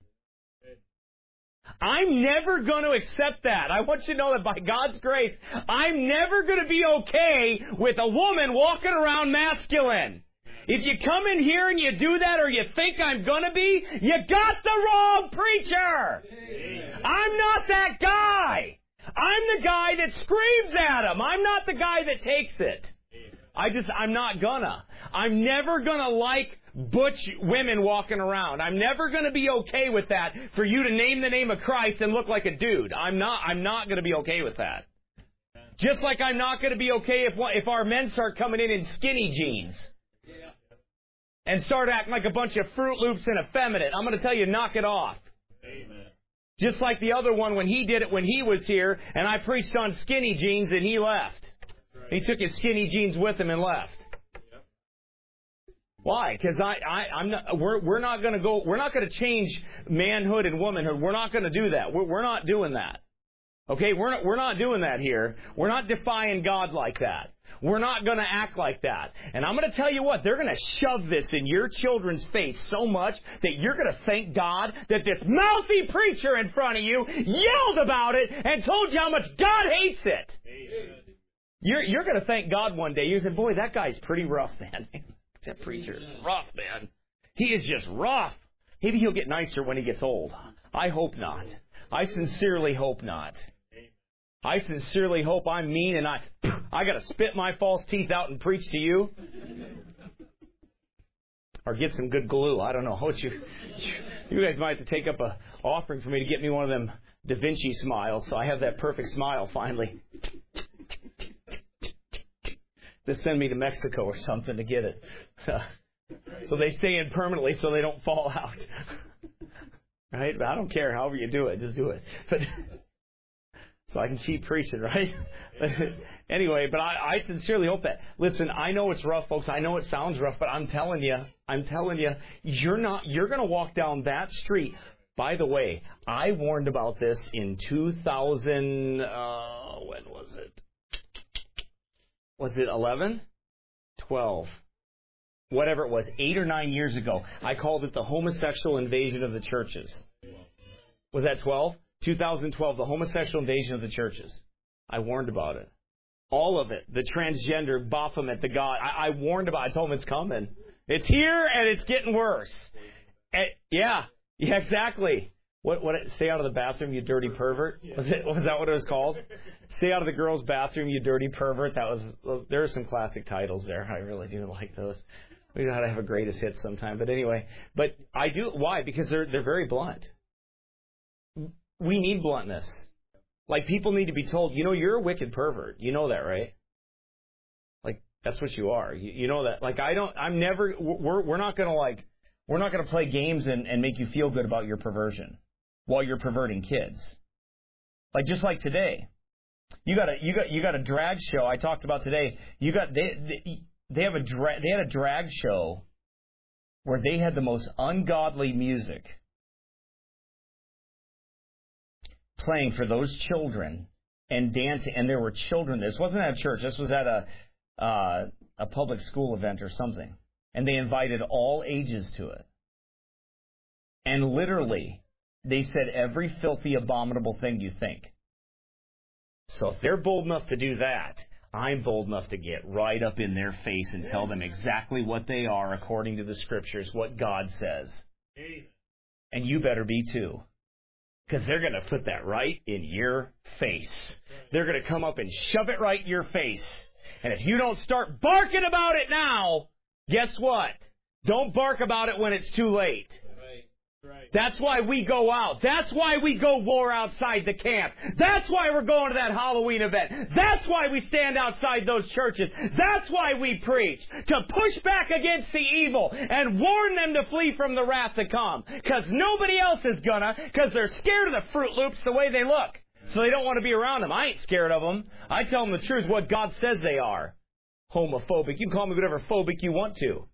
I'm never going to accept that. I want you to know that by God's grace, I'm never going to be okay with a woman walking around masculine. If you come in here and you do that, or you think I'm going to be, you got the wrong preacher. I'm not that guy. I'm the guy that screams at him. I'm not the guy that takes it. I just, I'm not gonna. I'm never gonna like butch women walking around. I'm never gonna be okay with that for you to name the name of Christ and look like a dude. I'm not, I'm not gonna be okay with that. Just like I'm not going to be okay if if our men start coming in in skinny jeans and start acting like a bunch of Fruit Loops and effeminate. I'm going to tell you, knock it off. Amen. Just like the other one when he did it when he was here, and I preached on skinny jeans and he left. Right. He took his skinny jeans with him and left. Yep. Why? Because I, I, I'm not. We're we're not going to go. We're not going to change manhood and womanhood. We're not going to do that. We're we're not doing that. Okay, we're not, we're not doing that here. We're not defying God like that. We're not going to act like that. And I'm going to tell you what, they're going to shove this in your children's face so much that you're going to thank God that this mouthy preacher in front of you yelled about it and told you how much God hates it. Amen. You're, you're going to thank God one day. You say, boy, that guy's pretty rough, man. That preacher is rough, man. He is just rough. Maybe he'll get nicer when he gets old. I hope not. I sincerely hope not. I sincerely hope I'm mean and I I got to spit my false teeth out and preach to you. Or get some good glue. I don't know. What you, you guys might have to take up a offering for me to get me one of them Da Vinci smiles so I have that perfect smile finally. To send me to Mexico or something to get it. So they stay in permanently so they don't fall out. Right? But I don't care. However you do it, just do it. But so I can keep preaching, right? Anyway, but I, I sincerely hope that. Listen, I know it's rough, folks. I know it sounds rough, but I'm telling you, I'm telling you, you're not. You're going to walk down that street. By the way, I warned about this in two thousand. Uh, when was it? Was it eleven? twelve. Whatever it was, eight or nine years ago. I called it the homosexual invasion of the churches. Was that twelve? two thousand twelve, the homosexual invasion of the churches. I warned about it. All of it. The transgender, Baphomet, the God. I, I warned about it. I told him it's coming. It's here and it's getting worse. And, yeah. Yeah, exactly. What? What? Stay out of the bathroom, you dirty pervert. Was it? Was that what it was called? Stay out of the girls' bathroom, you dirty pervert. That was. Well, there are some classic titles there. I really do like those. We know how to have a greatest hits sometime. But anyway, but I do. Why? Because they're they're very blunt. We need bluntness. Like, people need to be told, you know, you're a wicked pervert. You know that, right? Like, that's what you are. You, you know that. Like, I don't, I'm never, we're, we're not going to, like, we're not going to play games and, and make you feel good about your perversion while you're perverting kids. Like, just like today. You got a, you got, you got a drag show I talked about today. You got, they, they, they have a drag, they had a drag show where they had the most ungodly music playing for those children and dancing, and there were children. This wasn't at a church. This was at a uh, a public school event or something, and they invited all ages to it. And literally, they said every filthy, abominable thing you think. So if they're bold enough to do that, I'm bold enough to get right up in their face and tell them exactly what they are according to the Scriptures, what God says. And you better be too. Because they're going to put that right in your face. They're going to come up and shove it right in your face. And if you don't start barking about it now, guess what? Don't bark about it when it's too late. Right. That's why we go out. That's why we go war outside the camp. That's why we're going to that Halloween event. That's why we stand outside those churches. That's why we preach. To push back against the evil and warn them to flee from the wrath to come. Because nobody else is gonna, because they're scared of the Fruit Loops the way they look. So they don't want to be around them. I ain't scared of them. I tell them the truth, what God says they are. Homophobic. You can call me whatever phobic you want to.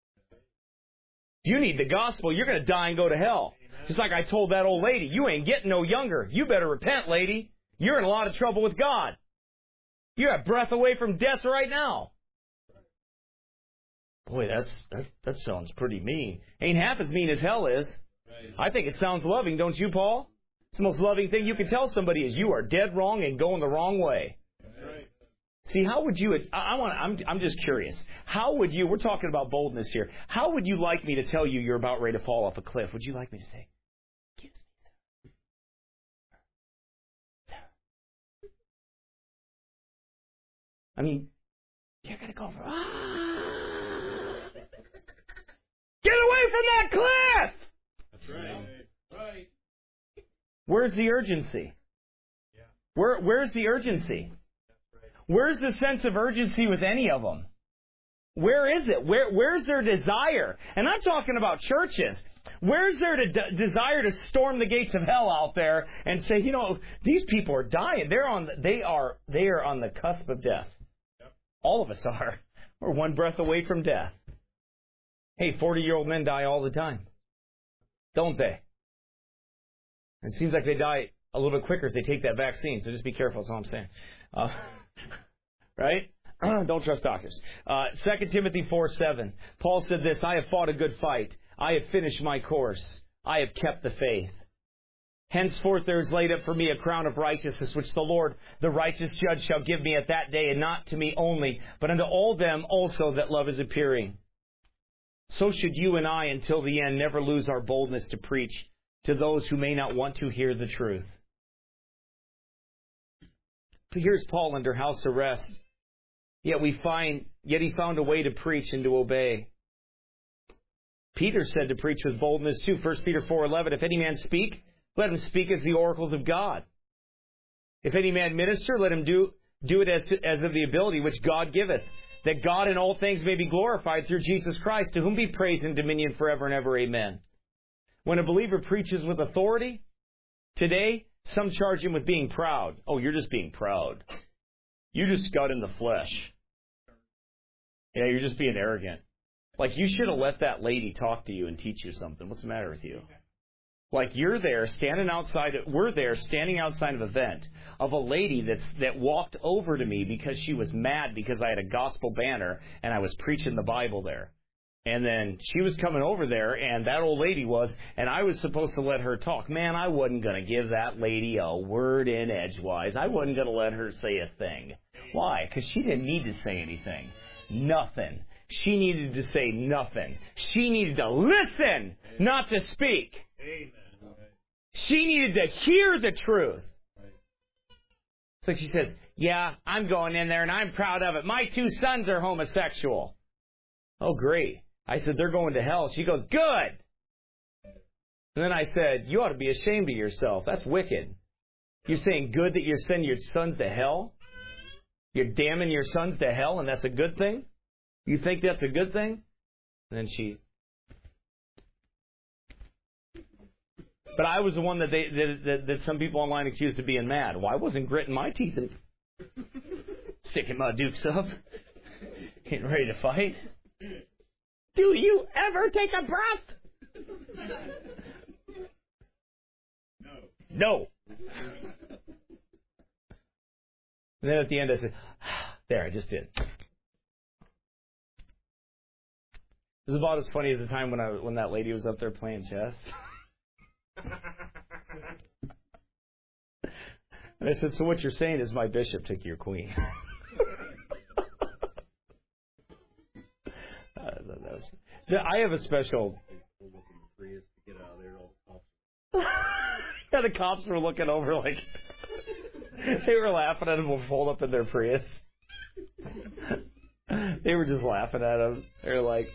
If you need the gospel, you're going to die and go to hell. Amen. Just like I told that old lady, you ain't getting no younger. You better repent, lady. You're in a lot of trouble with God. You're a breath away from death right now. Boy, that's that, that sounds pretty mean. Ain't half as mean as hell is. Right. I think it sounds loving, don't you, Paul? It's the most loving thing you can tell somebody is you are dead wrong and going the wrong way. Right. See, how would you, I, I want, I'm, I'm just curious. How would you, we're talking about boldness here. How would you like me to tell you you're about ready to fall off a cliff? Would you like me to say, excuse me, sir? Sir. I mean, you're going to go for, ah! Get away from that cliff! That's right. Right. Where's the urgency? Yeah. Where, where's the urgency? Where's the sense of urgency with any of them? Where is it? Where, where's their desire? And I'm talking about churches. Where's their de- desire to storm the gates of hell out there and say, you know, these people are dying. They're on. The, they are. They are on the cusp of death. Yep. All of us are. We're one breath away from death. Hey, forty-year-old men die all the time, don't they? It seems like they die a little bit quicker if they take that vaccine. So just be careful. That's all I'm saying. Uh, right? Don't trust doctors. Uh, Second Timothy four seven. Paul said this, I have fought a good fight. I have finished my course. I have kept the faith. Henceforth there is laid up for me a crown of righteousness, which the Lord, the righteous judge, shall give me at that day, and not to me only, but unto all them also that love is appearing. So should you and I, until the end, never lose our boldness to preach to those who may not want to hear the truth. Here's Paul under house arrest. Yet we find, yet he found a way to preach and to obey. Peter said to preach with boldness too. First Peter four eleven. If any man speak, let him speak as the oracles of God. If any man minister, let him do do it as to, as of the ability which God giveth, that God in all things may be glorified through Jesus Christ, to whom be praise and dominion forever and ever. Amen. When a believer preaches with authority, today some charge him with being proud. Oh, you're just being proud. You just got in the flesh. Yeah, you're just being arrogant. Like, you should have let that lady talk to you and teach you something. What's the matter with you? Like, you're there standing outside, we're there standing outside of an event of a lady that's that walked over to me because she was mad because I had a gospel banner and I was preaching the Bible there. And then she was coming over there, and that old lady was, and I was supposed to let her talk. Man, I wasn't going to give that lady a word in edgewise. I wasn't going to let her say a thing. Why? Because she didn't need to say anything. Nothing. She needed to say nothing. She needed to listen, not to speak. She needed to hear the truth. So she says, yeah, I'm going in there, and I'm proud of it. My two sons are homosexual. Oh, great. I said, they're going to hell. She goes, good. And then I said, you ought to be ashamed of yourself. That's wicked. You're saying good that you're sending your sons to hell? You're damning your sons to hell, and that's a good thing? You think that's a good thing? And then she... But I was the one that, they, that, that, that some people online accused of being mad. Well, I wasn't gritting my teeth and sticking my dukes up, getting ready to fight. Do you ever take a breath? No. No. And then at the end I said, there, I just did. It was about as funny as the time when I when that lady was up there playing chess. And I said, so what you're saying is my bishop took your queen. uh, that was, I have a special... Yeah, the cops were looking over like... They were laughing at him pulled up in their Prius. They were just laughing at him. They were like...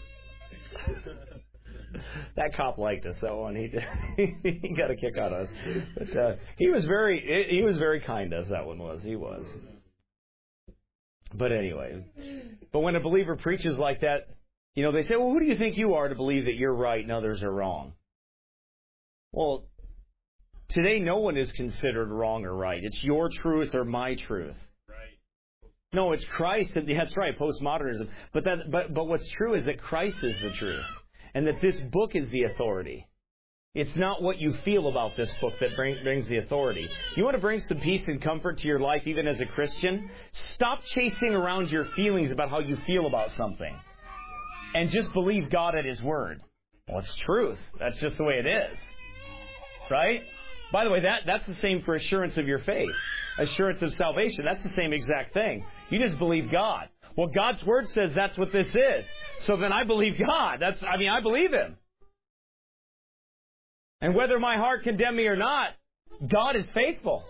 That cop liked us, that one. He did. He got a kick out of us. But uh, he was very he was very kind to us, that one was. He was. But anyway. But when a believer preaches like that, you know, they say, well, who do you think you are to believe that you're right and others are wrong? Well, today no one is considered wrong or right. It's your truth or my truth. Right. No, it's Christ. That's right, postmodernism. But that, but but what's true is that Christ is the truth. And that this book is the authority. It's not what you feel about this book that bring, brings the authority. You want to bring some peace and comfort to your life even as a Christian? Stop chasing around your feelings about how you feel about something. And just believe God at His Word. Well, it's truth. That's just the way it is. Right? By the way, that, that's the same for assurance of your faith. Assurance of salvation. That's the same exact thing. You just believe God. Well, God's Word says that's what this is. So then I believe God. That's, I mean, I believe Him. And whether my heart condemn me or not, God is faithful.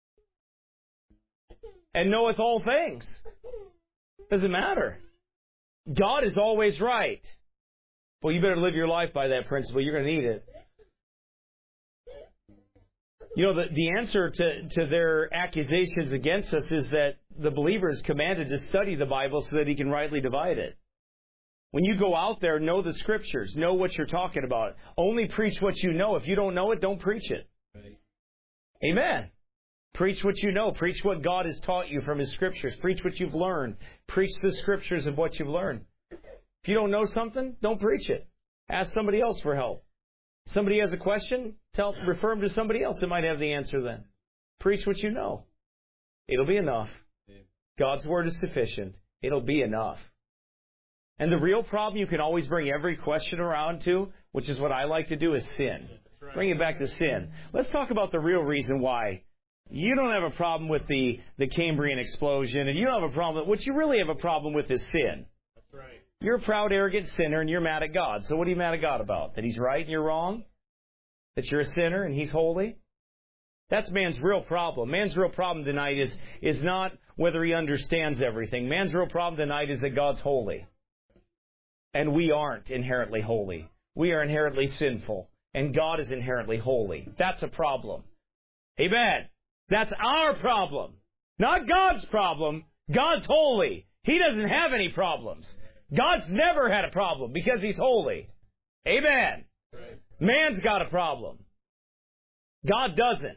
And knoweth all things. Doesn't matter. God is always right. Well, you better live your life by that principle. You're going to need it. You know, the, the answer to, to their accusations against us is that the believer is commanded to study the Bible so that he can rightly divide it. When you go out there, know the Scriptures. Know what you're talking about. Only preach what you know. If you don't know it, don't preach it. Right. Amen. Preach what you know. Preach what God has taught you from His Scriptures. Preach what you've learned. Preach the Scriptures of what you've learned. If you don't know something, don't preach it. Ask somebody else for help. Somebody has a question, tell, refer them to somebody else that might have the answer then. Preach what you know. It'll be enough. God's Word is sufficient. It'll be enough. And the real problem you can always bring every question around to, which is what I like to do, is sin. Bring it back to sin. Let's talk about the real reason why you don't have a problem with the, the Cambrian explosion, and you don't have a problem with, what you really have a problem with is sin. That's right. You're a proud, arrogant sinner, and you're mad at God. So what are you mad at God about? That He's right and you're wrong? That you're a sinner and He's holy? That's man's real problem. Man's real problem tonight is, is not whether he understands everything. Man's real problem tonight is that God's holy. And we aren't inherently holy. We are inherently sinful. And God is inherently holy. That's a problem. Amen. That's our problem. Not God's problem. God's holy. He doesn't have any problems. God's never had a problem because He's holy. Amen. Right. Man's got a problem. God doesn't.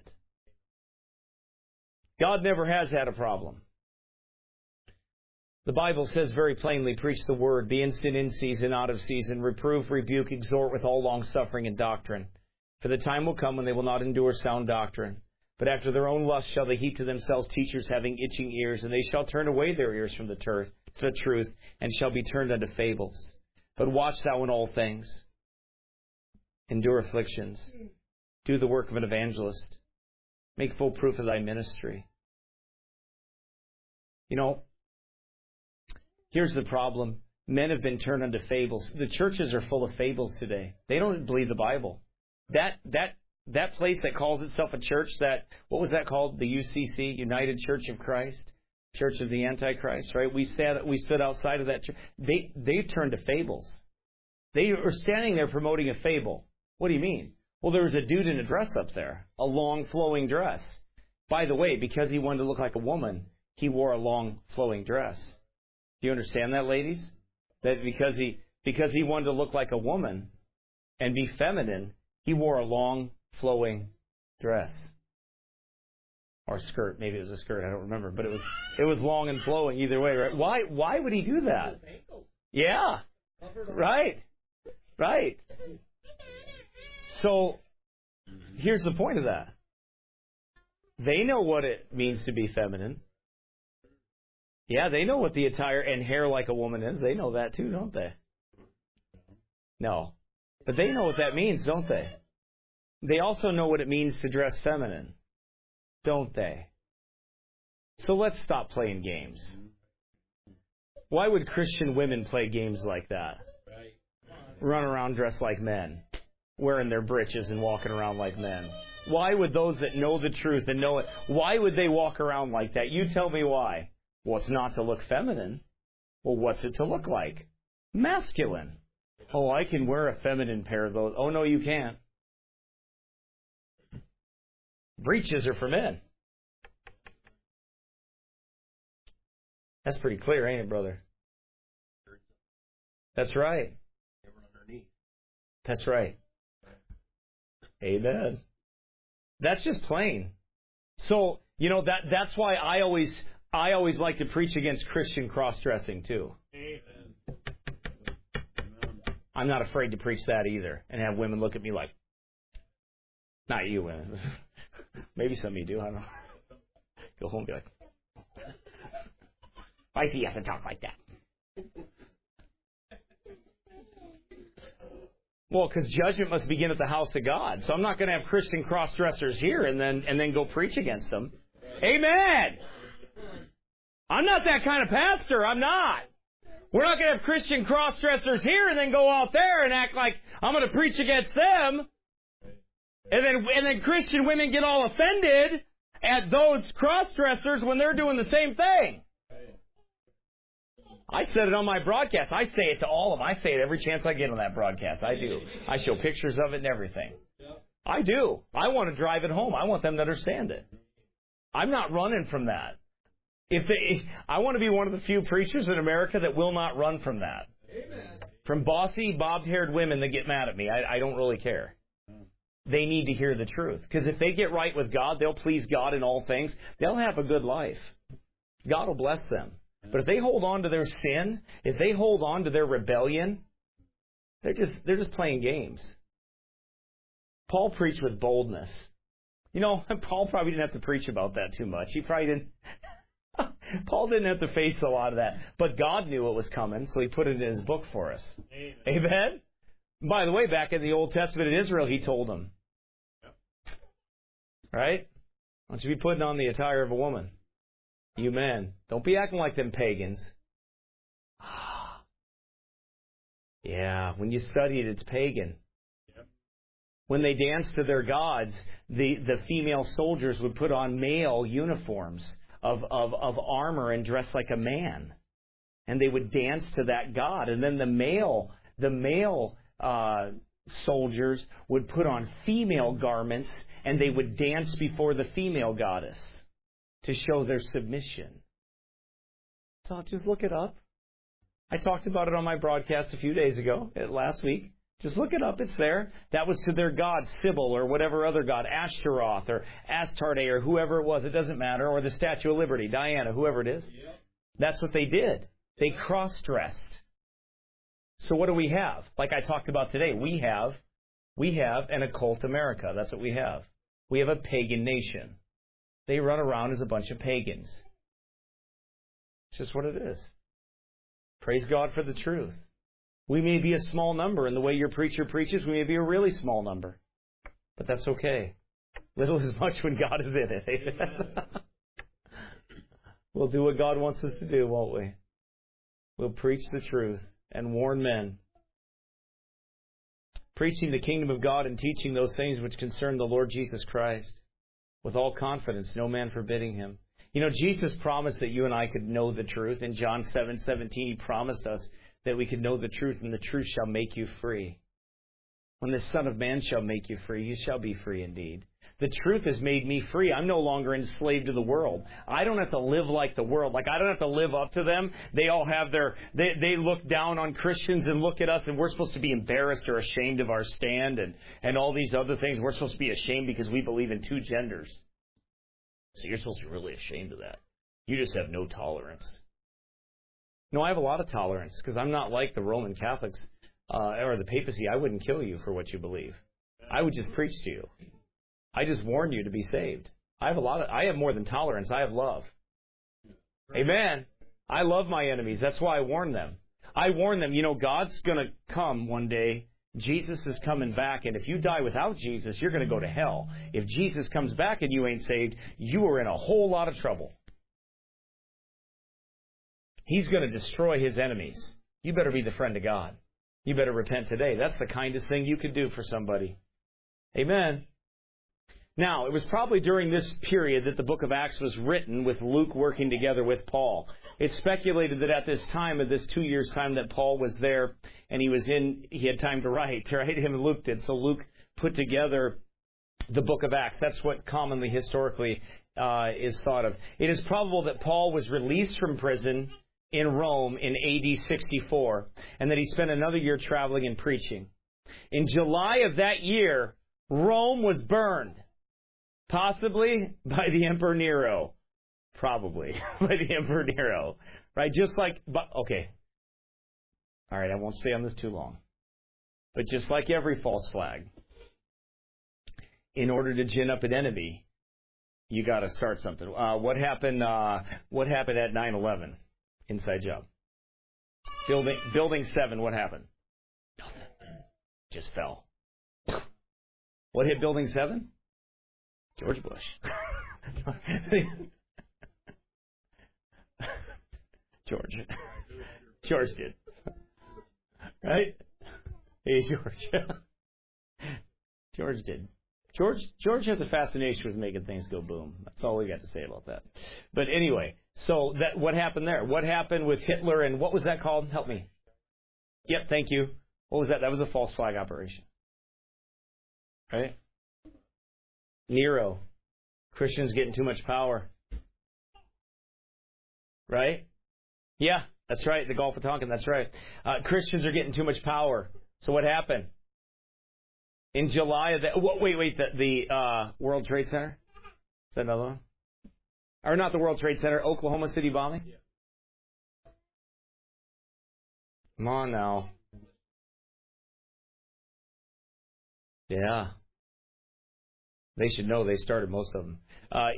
God never has had a problem. The Bible says very plainly, preach the word, be instant in season, out of season, reprove, rebuke, exhort with all long-suffering and doctrine. For the time will come when they will not endure sound doctrine, but after their own lust shall they heap to themselves teachers having itching ears, and they shall turn away their ears from the, tur- the truth, and shall be turned unto fables. But watch thou in all things. Endure afflictions. Do the work of an evangelist. Make full proof of thy ministry. You know, here's the problem. Men have been turned unto fables. The churches are full of fables today. They don't believe the Bible. That that that place that calls itself a church, that what was that called? The U C C, United Church of Christ, Church of the Antichrist, right? We sat we stood outside of that church. They they turned to fables. They were standing there promoting a fable. What do you mean? Well, there was a dude in a dress up there, a long flowing dress. By the way, because he wanted to look like a woman, he wore a long flowing dress. Do you understand that, ladies? That because he because he wanted to look like a woman and be feminine, he wore a long flowing dress. Or skirt. Maybe it was a skirt, I don't remember. But it was it was long and flowing either way, right? Why why would he do that? Yeah. Right. Right. So here's the point of that. They know what it means to be feminine. Yeah, they know what the attire and hair like a woman is. They know that too, don't they? No. But they know what that means, don't they? They also know what it means to dress feminine, don't they? So let's stop playing games. Why would Christian women play games like that? Run around dressed like men, wearing their breeches and walking around like men. Why would those that know the truth and know it, why would they walk around like that? You tell me why. Well, it's not to look feminine. Well, what's it to look like? Masculine. Oh, I can wear a feminine pair of those. Oh, no, you can't. Breeches are for men. That's pretty clear, ain't it, brother? That's right. That's right. Amen. That's just plain. So, you know, that that's why I always I always like to preach against Christian cross-dressing too. Amen. I'm not afraid to preach that either and have women look at me like, not you women. Maybe some of you do, I don't know. Go home and be like, why do you have to talk like that? Well, because judgment must begin at the house of God. So I'm not going to have Christian cross-dressers here and then and then go preach against them. Amen! I'm not that kind of pastor. I'm not. We're not going to have Christian cross-dressers here and then go out there and act like I'm going to preach against them. And then and then Christian women get all offended at those cross-dressers when they're doing the same thing. I said it on my broadcast. I say it to all of them. I say it every chance I get on that broadcast. I do. I show pictures of it and everything. I do. I want to drive it home. I want them to understand it. I'm not running from that. If they, I want to be one of the few preachers in America that will not run from that. Amen. From bossy, bobbed-haired women that get mad at me, I, I don't really care. They need to hear the truth. Because if they get right with God, they'll please God in all things. They'll have a good life. God will bless them. But if they hold on to their sin, if they hold on to their rebellion, they're just they're just playing games. Paul preached with boldness. You know, Paul probably didn't have to preach about that too much. He probably didn't. Paul didn't have to face a lot of that. But God knew it was coming, so he put it in his book for us. Amen. Amen? By the way, back in the Old Testament in Israel, he told them. Yep. Right? Why don't you be putting on the attire of a woman? You men. Don't be acting like them pagans. Yeah, when you study it, it's pagan. Yep. When they danced to their gods, the, the female soldiers would put on male uniforms of, of, of armor and dress like a man. And they would dance to that god. And then the male, the male uh, soldiers would put on female garments and they would dance before the female goddess to show their submission. So just look it up. I talked about it on my broadcast a few days ago, last week. Just look it up. It's there. That was to their god, Sybil, or whatever other god, Ashtaroth, or Astarte, or whoever it was. It doesn't matter. Or the Statue of Liberty, Diana, whoever it is. Yep. That's what they did. They cross-dressed. So what do we have? Like I talked about today, we have, we have an occult America. That's what we have. We have a pagan nation. They run around as a bunch of pagans. It's just what it is. Praise God for the truth. We may be a small number in the way your preacher preaches. We may be a really small number. But that's okay. Little is much when God is in it. We'll do what God wants us to do, won't we? We'll preach the truth and warn men. Preaching the kingdom of God and teaching those things which concern the Lord Jesus Christ. With all confidence, no man forbidding him. You know, Jesus promised that you and I could know the truth. In John seven seventeen, He promised us that we could know the truth, and the truth shall make you free. When the Son of Man shall make you free, you shall be free indeed. The truth has made me free. I'm no longer enslaved to the world. I don't have to live like the world. Like, I don't have to live up to them. They all have their, they, they look down on Christians and look at us, and we're supposed to be embarrassed or ashamed of our stand and, and all these other things. We're supposed to be ashamed because we believe in two genders. So you're supposed to be really ashamed of that. You just have no tolerance. No, I have a lot of tolerance because I'm not like the Roman Catholics uh, or the papacy. I wouldn't kill you for what you believe. I would just preach to you. I just warn you to be saved. I have a lot of, I have more than tolerance. I have love. Amen. I love my enemies. That's why I warn them. I warn them, you know, God's going to come one day. Jesus is coming back, and if you die without Jesus, you're going to go to hell. If Jesus comes back and you ain't saved, you are in a whole lot of trouble. He's going to destroy his enemies. You better be the friend of God. You better repent today. That's the kindest thing you could do for somebody. Amen. Now, it was probably during this period that the book of Acts was written with Luke working together with Paul. It's speculated that at this time, of this two years' time that Paul was there and he was in, he had time to write, right? Him and Luke did. So Luke put together the book of Acts. That's what commonly, historically, uh, is thought of. It is probable that Paul was released from prison in Rome in A D sixty-four and that he spent another year traveling and preaching. In July of that year, Rome was burned. Possibly by the Emperor Nero. Probably by the Emperor Nero. Right? Just like, but, okay. All right, I won't stay on this too long. But just like every false flag, in order to gin up an enemy, you got to start something. Uh, what happened? Uh, what happened at nine eleven? Inside job. Building, building seven. What happened? Just fell. What hit Building seven? George Bush. George. George did. Right? Hey, George. George did. George George has a fascination with making things go boom. That's all we got to say about that. But anyway, so that what happened there? What happened with Hitler and what was that called? Help me. Yep, thank you. What was that? That was a false flag operation. Right? Nero. Christians getting too much power. Right? Yeah, that's right. The Gulf of Tonkin, that's right. Uh, Christians are getting too much power. So what happened? In July of that... Wait, wait, the, the uh, World Trade Center? Is that another one? Or not the World Trade Center, Oklahoma City bombing? Yeah. Come on now. Yeah. They should know they started most of them. Uh,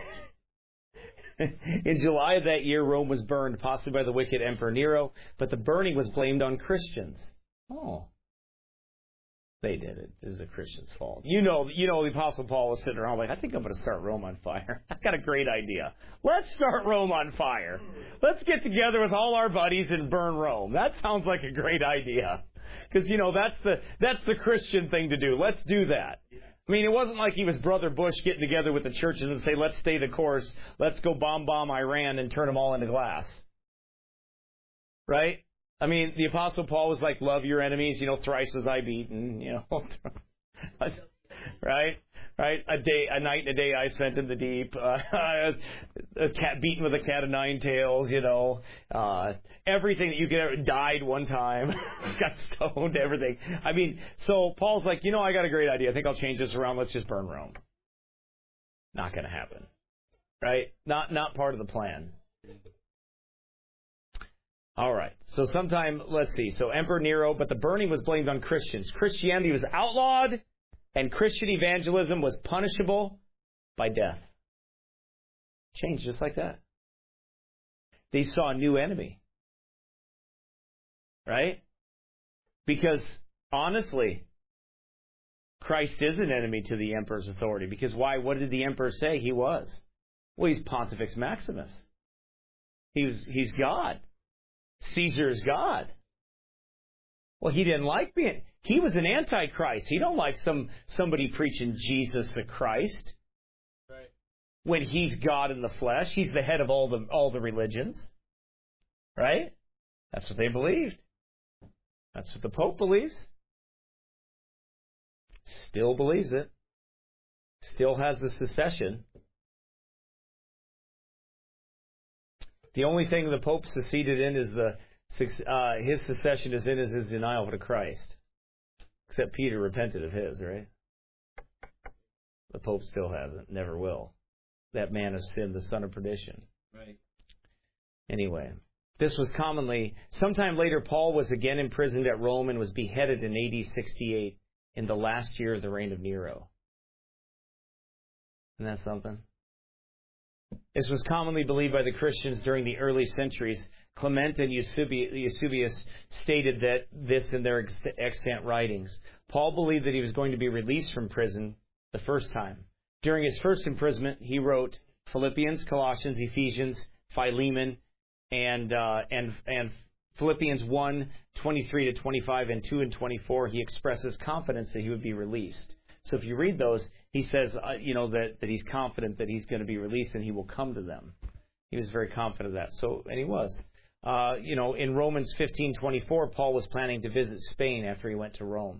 in July of that year, Rome was burned, possibly by the wicked Emperor Nero, but the burning was blamed on Christians. Oh. They did it. This is a Christian's fault. You know, you know, the Apostle Paul was sitting around like, I think I'm going to start Rome on fire. I've got a great idea. Let's start Rome on fire. Let's get together with all our buddies and burn Rome. That sounds like a great idea. Because, you know, that's the that's the Christian thing to do. Let's do that. I mean, it wasn't like he was Brother Bush getting together with the churches and say, let's stay the course. Let's go bomb bomb Iran and turn them all into glass. Right? I mean, the Apostle Paul was like, love your enemies, you know, thrice was I beaten, you know. Right? Right? A day, a night and a day I spent in the deep. Uh, a cat beaten with a cat of nine tails, you know. Uh, everything that you could ever, died one time. Got stoned, everything. I mean, so Paul's like, you know, I got a great idea. I think I'll change this around. Let's just burn Rome. Not going to happen. Right? Not, not part of the plan. All right. So sometime, let's see. So Emperor Nero, but the burning was blamed on Christians. Christianity was outlawed, and Christian evangelism was punishable by death. Changed just like that. They saw a new enemy. Right? Because, honestly, Christ is an enemy to the emperor's authority. Because why? What did the emperor say he was? Well, he's Pontifex Maximus. He's, he's God. Caesar is God. Well, he didn't like being... He was an antichrist. He don't like some somebody preaching Jesus the Christ. Right. When he's God in the flesh. He's the head of all the all the religions. Right? That's what they believed. That's what the Pope believes. Still believes it. Still has the secession. The only thing the Pope seceded in is the uh, his secession is in is his denial of Christ. Except Peter repented of his, right? The Pope still hasn't, never will. That man of sin, the son of perdition. Right. Anyway, this was commonly. Sometime later, Paul was again imprisoned at Rome and was beheaded in A D sixty-eight in the last year of the reign of Nero. Isn't that something? This was commonly believed by the Christians during the early centuries. Clement and Eusebius stated that this in their extant writings. Paul believed that he was going to be released from prison the first time. During his first imprisonment, he wrote Philippians, Colossians, Ephesians, Philemon, and uh, and and Philippians one, twenty-three to twenty-five, and two and twenty-four. He expresses confidence that he would be released. So if you read those, he says, uh, you know, that, that he's confident that he's going to be released and he will come to them. He was very confident of that. So, and he was. Uh, you know, in Romans fifteen twenty-four, Paul was planning to visit Spain after he went to Rome.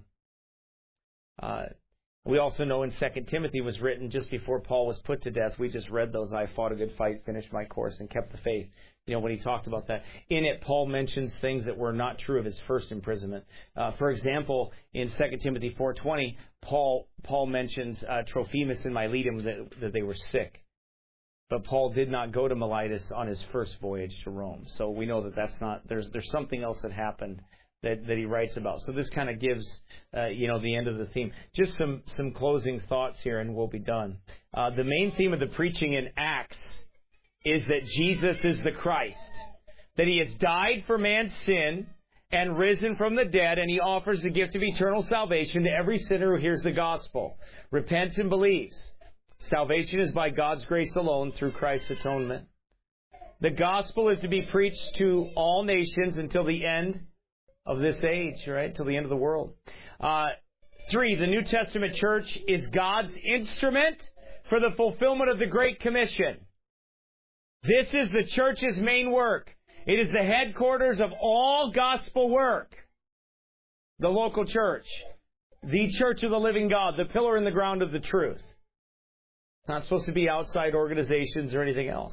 Uh, we also know in Second Timothy was written just before Paul was put to death. We just read those. I fought a good fight, finished my course, and kept the faith. You know, when he talked about that. In it, Paul mentions things that were not true of his first imprisonment. Uh, for example, in Second Timothy four twenty, Paul Paul mentions uh, Trophimus and Miletum that, that they were sick. But Paul did not go to Miletus on his first voyage to Rome. So we know that that's not, there's there's something else that happened that, that he writes about. So this kind of gives, uh, you know, the end of the theme. Just some, some closing thoughts here and we'll be done. Uh, the main theme of the preaching in Acts is that Jesus is the Christ. That he has died for man's sin and risen from the dead, and he offers the gift of eternal salvation to every sinner who hears the gospel, repents and believes. Salvation is by God's grace alone through Christ's atonement. The gospel is to be preached to all nations until the end of this age, right? Till the end of the world. Uh, three, the New Testament church is God's instrument for the fulfillment of the Great Commission. This is the church's main work. It is the headquarters of all gospel work. The local church. The church of the living God. The pillar and the ground of the truth. Not supposed to be outside organizations or anything else.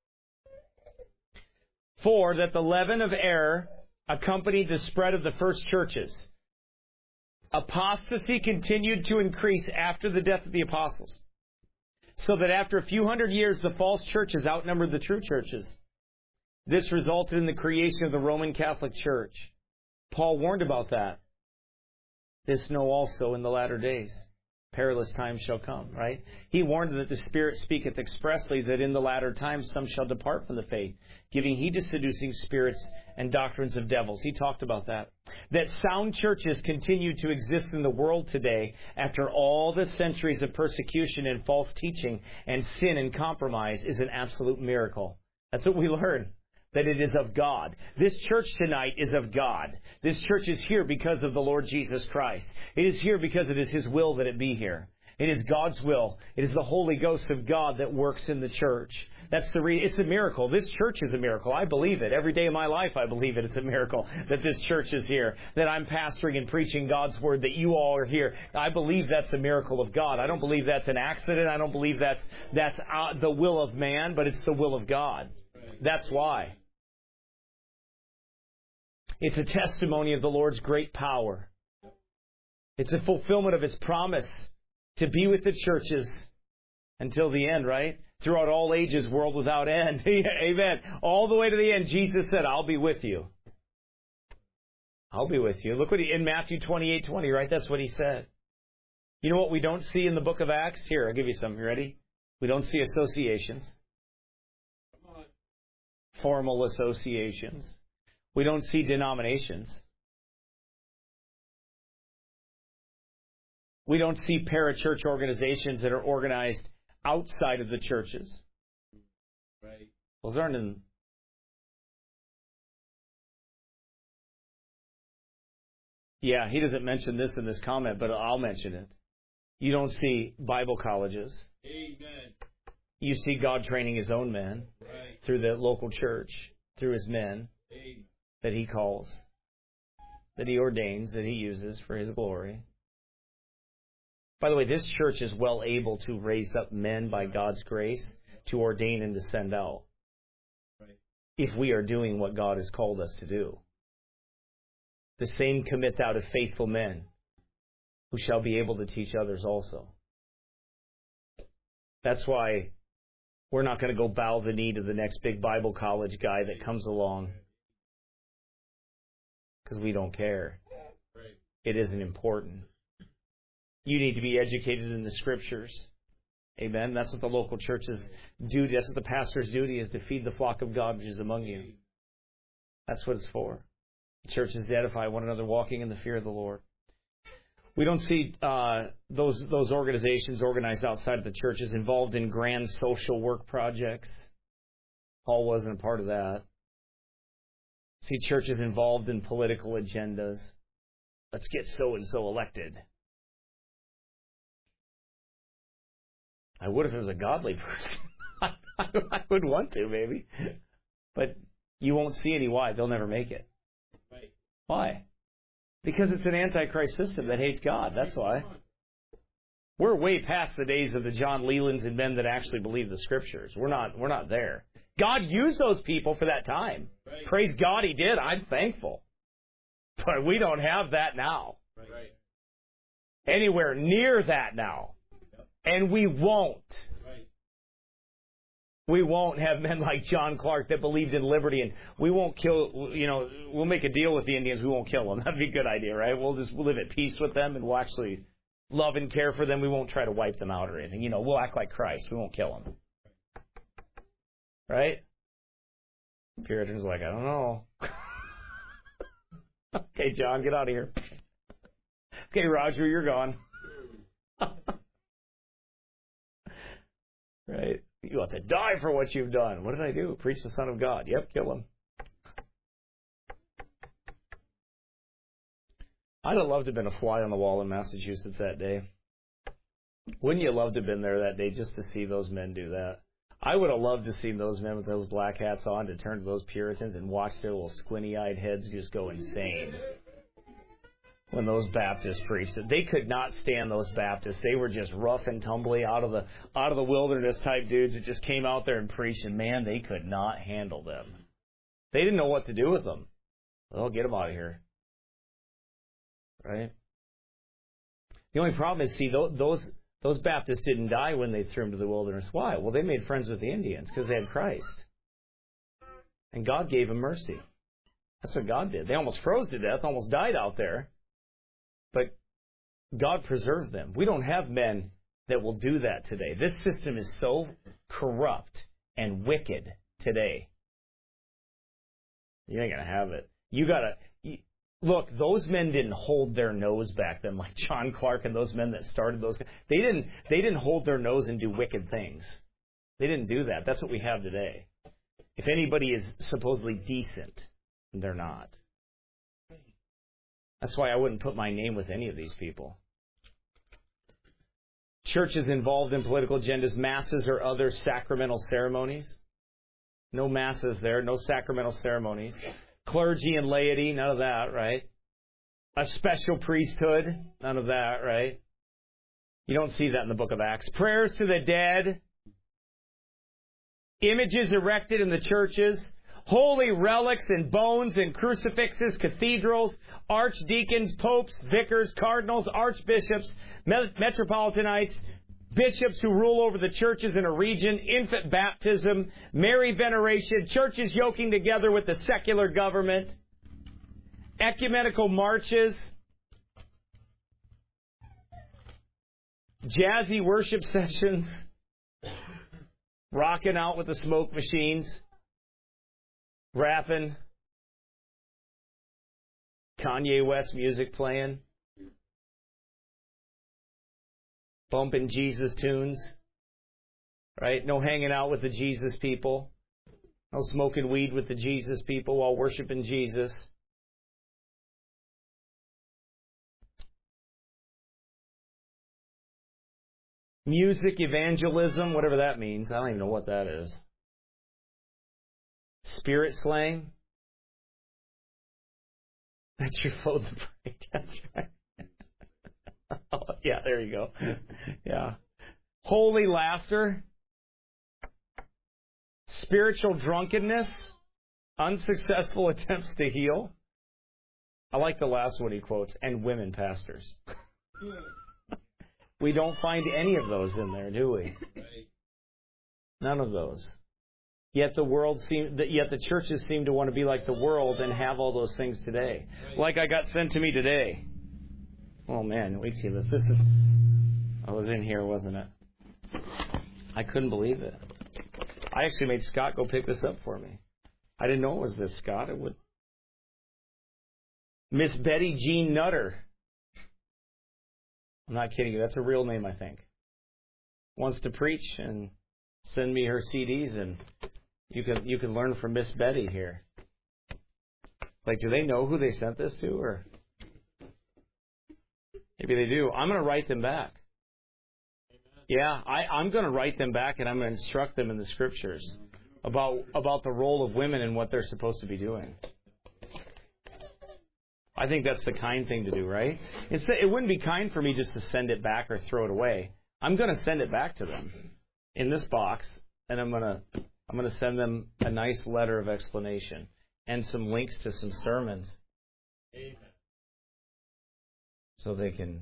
Four, that the leaven of error accompanied the spread of the first churches. Apostasy continued to increase after the death of the apostles, so that after a few hundred years, the false churches outnumbered the true churches. This resulted in the creation of the Roman Catholic Church. Paul warned about that. This know also in the latter days. Perilous times shall come, right? He warned that the Spirit speaketh expressly that in the latter times some shall depart from the faith, giving heed to seducing spirits and doctrines of devils. He talked about that. That sound churches continue to exist in the world today after all the centuries of persecution and false teaching and sin and compromise is an absolute miracle. That's what we learn. That it is of God. This church tonight is of God. This church is here because of the Lord Jesus Christ. It is here because it is His will that it be here. It is God's will. It is the Holy Ghost of God that works in the church. That's the re- it's a miracle. This church is a miracle. I believe it. Every day of my life I believe it. It's a miracle that this church is here. That I'm pastoring and preaching God's Word. That you all are here. I believe that's a miracle of God. I don't believe that's an accident. I don't believe that's, that's uh, the will of man, but it's the will of God. That's why. It's a testimony of the Lord's great power. It's a fulfillment of His promise to be with the churches until the end, right? Throughout all ages, world without end. Amen. All the way to the end, Jesus said, I'll be with you. I'll be with you. Look what he, in Matthew twenty-eight twenty, right? That's what He said. You know what we don't see in the book of Acts? Here, I'll give you some. You ready? We don't see associations. Formal associations. We don't see denominations. We don't see parachurch organizations that are organized outside of the churches. Right. Those aren't in. Yeah, he doesn't mention this in this comment, but I'll mention it. You don't see Bible colleges. Amen. You see God training His own men right. through the local church, through His men. Amen. That He calls, that He ordains, that He uses for His glory. By the way, this church is well able to raise up men by God's grace to ordain and to send out. If we are doing what God has called us to do. The same commit thou to faithful men, who shall be able to teach others also. That's why we're not going to go bow the knee to the next big Bible college guy that comes along. Because we don't care. It isn't important. You need to be educated in the Scriptures. Amen. That's what the local church's duty, that's what the pastor's duty is, to feed the flock of God which is among you. That's what it's for. The church is to edify one another, walking in the fear of the Lord. We don't see uh, those those organizations organized outside of the churches involved in grand social work projects. Paul wasn't a part of that. See churches involved in political agendas. Let's get so-and-so elected. I would if it was a godly person. I would want to, maybe. But you won't see any why. They'll never make it. Right. Why? Because it's an antichrist system that hates God. That's why. We're way past the days of the John Lelands and men that actually believe the Scriptures. We're not, we're not there. God used those people for that time. Right. Praise God He did. I'm thankful. But we don't have that now. Right. Anywhere near that now. Yep. And we won't. Right. We won't have men like John Clark that believed in liberty, and we won't kill, you know, we'll make a deal with the Indians. We won't kill them. That'd be a good idea, right? We'll just live at peace with them, and we'll actually love and care for them. We won't try to wipe them out or anything. You know, we'll act like Christ. We won't kill them. Right? Puritan's like, I don't know. Okay, John, get out of here. Okay, Roger, you're gone. Right? You have to die for what you've done. What did I do? Preach the Son of God. Yep, kill him. I'd have loved to have been a fly on the wall in Massachusetts that day. Wouldn't you love to have been there that day just to see those men do that? I would have loved to see those men with those black hats on to turn to those Puritans and watch their little squinty-eyed heads just go insane. when those Baptists preached. They could not stand those Baptists. They were just rough and tumbly, out of the out of the wilderness type dudes that just came out there and preached, and man, they could not handle them. They didn't know what to do with them. Well, get them out of here. Right? The only problem is, see, those those Baptists didn't die when they threw them to the wilderness. Why? Well, they made friends with the Indians because they had Christ. And God gave them mercy. That's what God did. They almost froze to death, almost died out there. But God preserved them. We don't have men that will do that today. This system is so corrupt and wicked today. You ain't going to have it. You got to... Look, those men didn't hold their nose back then, like John Clark and those men that started those. They didn't. They didn't hold their nose and do wicked things. They didn't do that. That's what we have today. If anybody is supposedly decent, they're not. That's why I wouldn't put my name with any of these people. Churches involved in political agendas, masses or other sacramental ceremonies. No masses there, no sacramental ceremonies. Clergy and laity, none of that, right? A special priesthood, none of that, right? You don't see that in the book of Acts. Prayers to the dead. Images erected in the churches. Holy relics and bones and crucifixes, cathedrals, archdeacons, popes, vicars, cardinals, archbishops, metropolitanites, bishops who rule over the churches in a region, infant baptism, Mary veneration, churches yoking together with the secular government, ecumenical marches, jazzy worship sessions, rocking out with the smoke machines, rapping, Kanye West music playing, bumping Jesus tunes, right? No hanging out with the Jesus people. No smoking weed with the Jesus people while worshiping Jesus. Music evangelism, whatever that means. I don't even know what that is. Spirit slang. That's your foe the break. That's right. Oh, yeah, there you go. Yeah. Holy laughter. Spiritual drunkenness. Unsuccessful attempts to heal. I like the last one he quotes. And women pastors. We don't find any of those in there, do we? None of those. Yet the world seem, yet the churches seem to want to be like the world and have all those things today. Like I got sent to me today. Oh man, wait till this. This is. I was in here, wasn't it? I couldn't believe it. I actually made Scott go pick this up for me. I didn't know it was this, Scott. It would. Miss Betty Jean Nutter. I'm not kidding you. That's a real name, I think. Wants to preach and send me her C Ds, and you can you can learn from Miss Betty here. Like, do they know who they sent this to, or? Maybe they do. I'm going to write them back. Yeah, I, I'm going to write them back, and I'm going to instruct them in the Scriptures about about the role of women and what they're supposed to be doing. I think that's the kind thing to do, right? It's the, it wouldn't be kind for me just to send it back or throw it away. I'm going to send it back to them in this box, and I'm going to I'm going to send them a nice letter of explanation and some links to some sermons. Amen. So they can,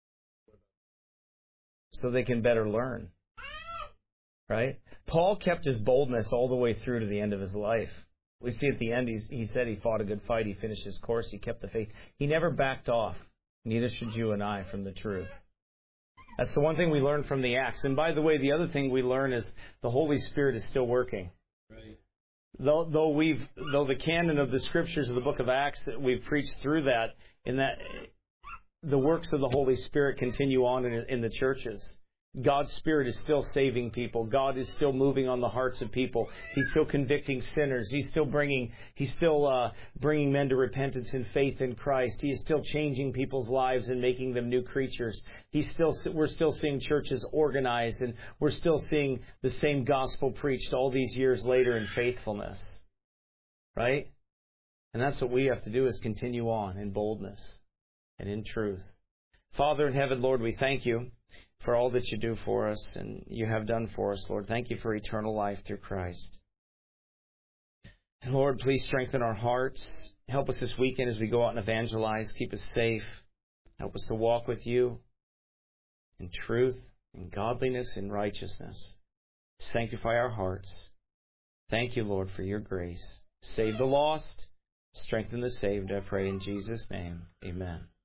so they can better learn, right? Paul kept his boldness all the way through to the end of his life. We see at the end, he's, he said he fought a good fight, he finished his course, he kept the faith. He never backed off. Neither should you and I from the truth. That's the one thing we learn from the Acts. And by the way, the other thing we learn is the Holy Spirit is still working. Right. Though, though we've, though the canon of the Scriptures of the book of Acts, we've preached through that, in that the works of the Holy Spirit continue on in, in the churches. God's Spirit is still saving people. God is still moving on the hearts of people. He's still convicting sinners. He's still bringing, He's still uh, bringing men to repentance and faith in Christ. He is still changing people's lives and making them new creatures. He's still, we're still seeing churches organized, and we're still seeing the same gospel preached all these years later in faithfulness. Right? And that's what we have to do, is continue on in boldness. and in truth. Father in heaven, Lord, we thank you for all that you do for us and you have done for us, Lord. Thank you for eternal life through Christ. And Lord, please strengthen our hearts. Help us this weekend as we go out and evangelize. Keep us safe. Help us to walk with you in truth, in godliness, in righteousness. Sanctify our hearts. Thank you, Lord, for your grace. Save the lost. Strengthen the saved, I pray in Jesus' name. Amen.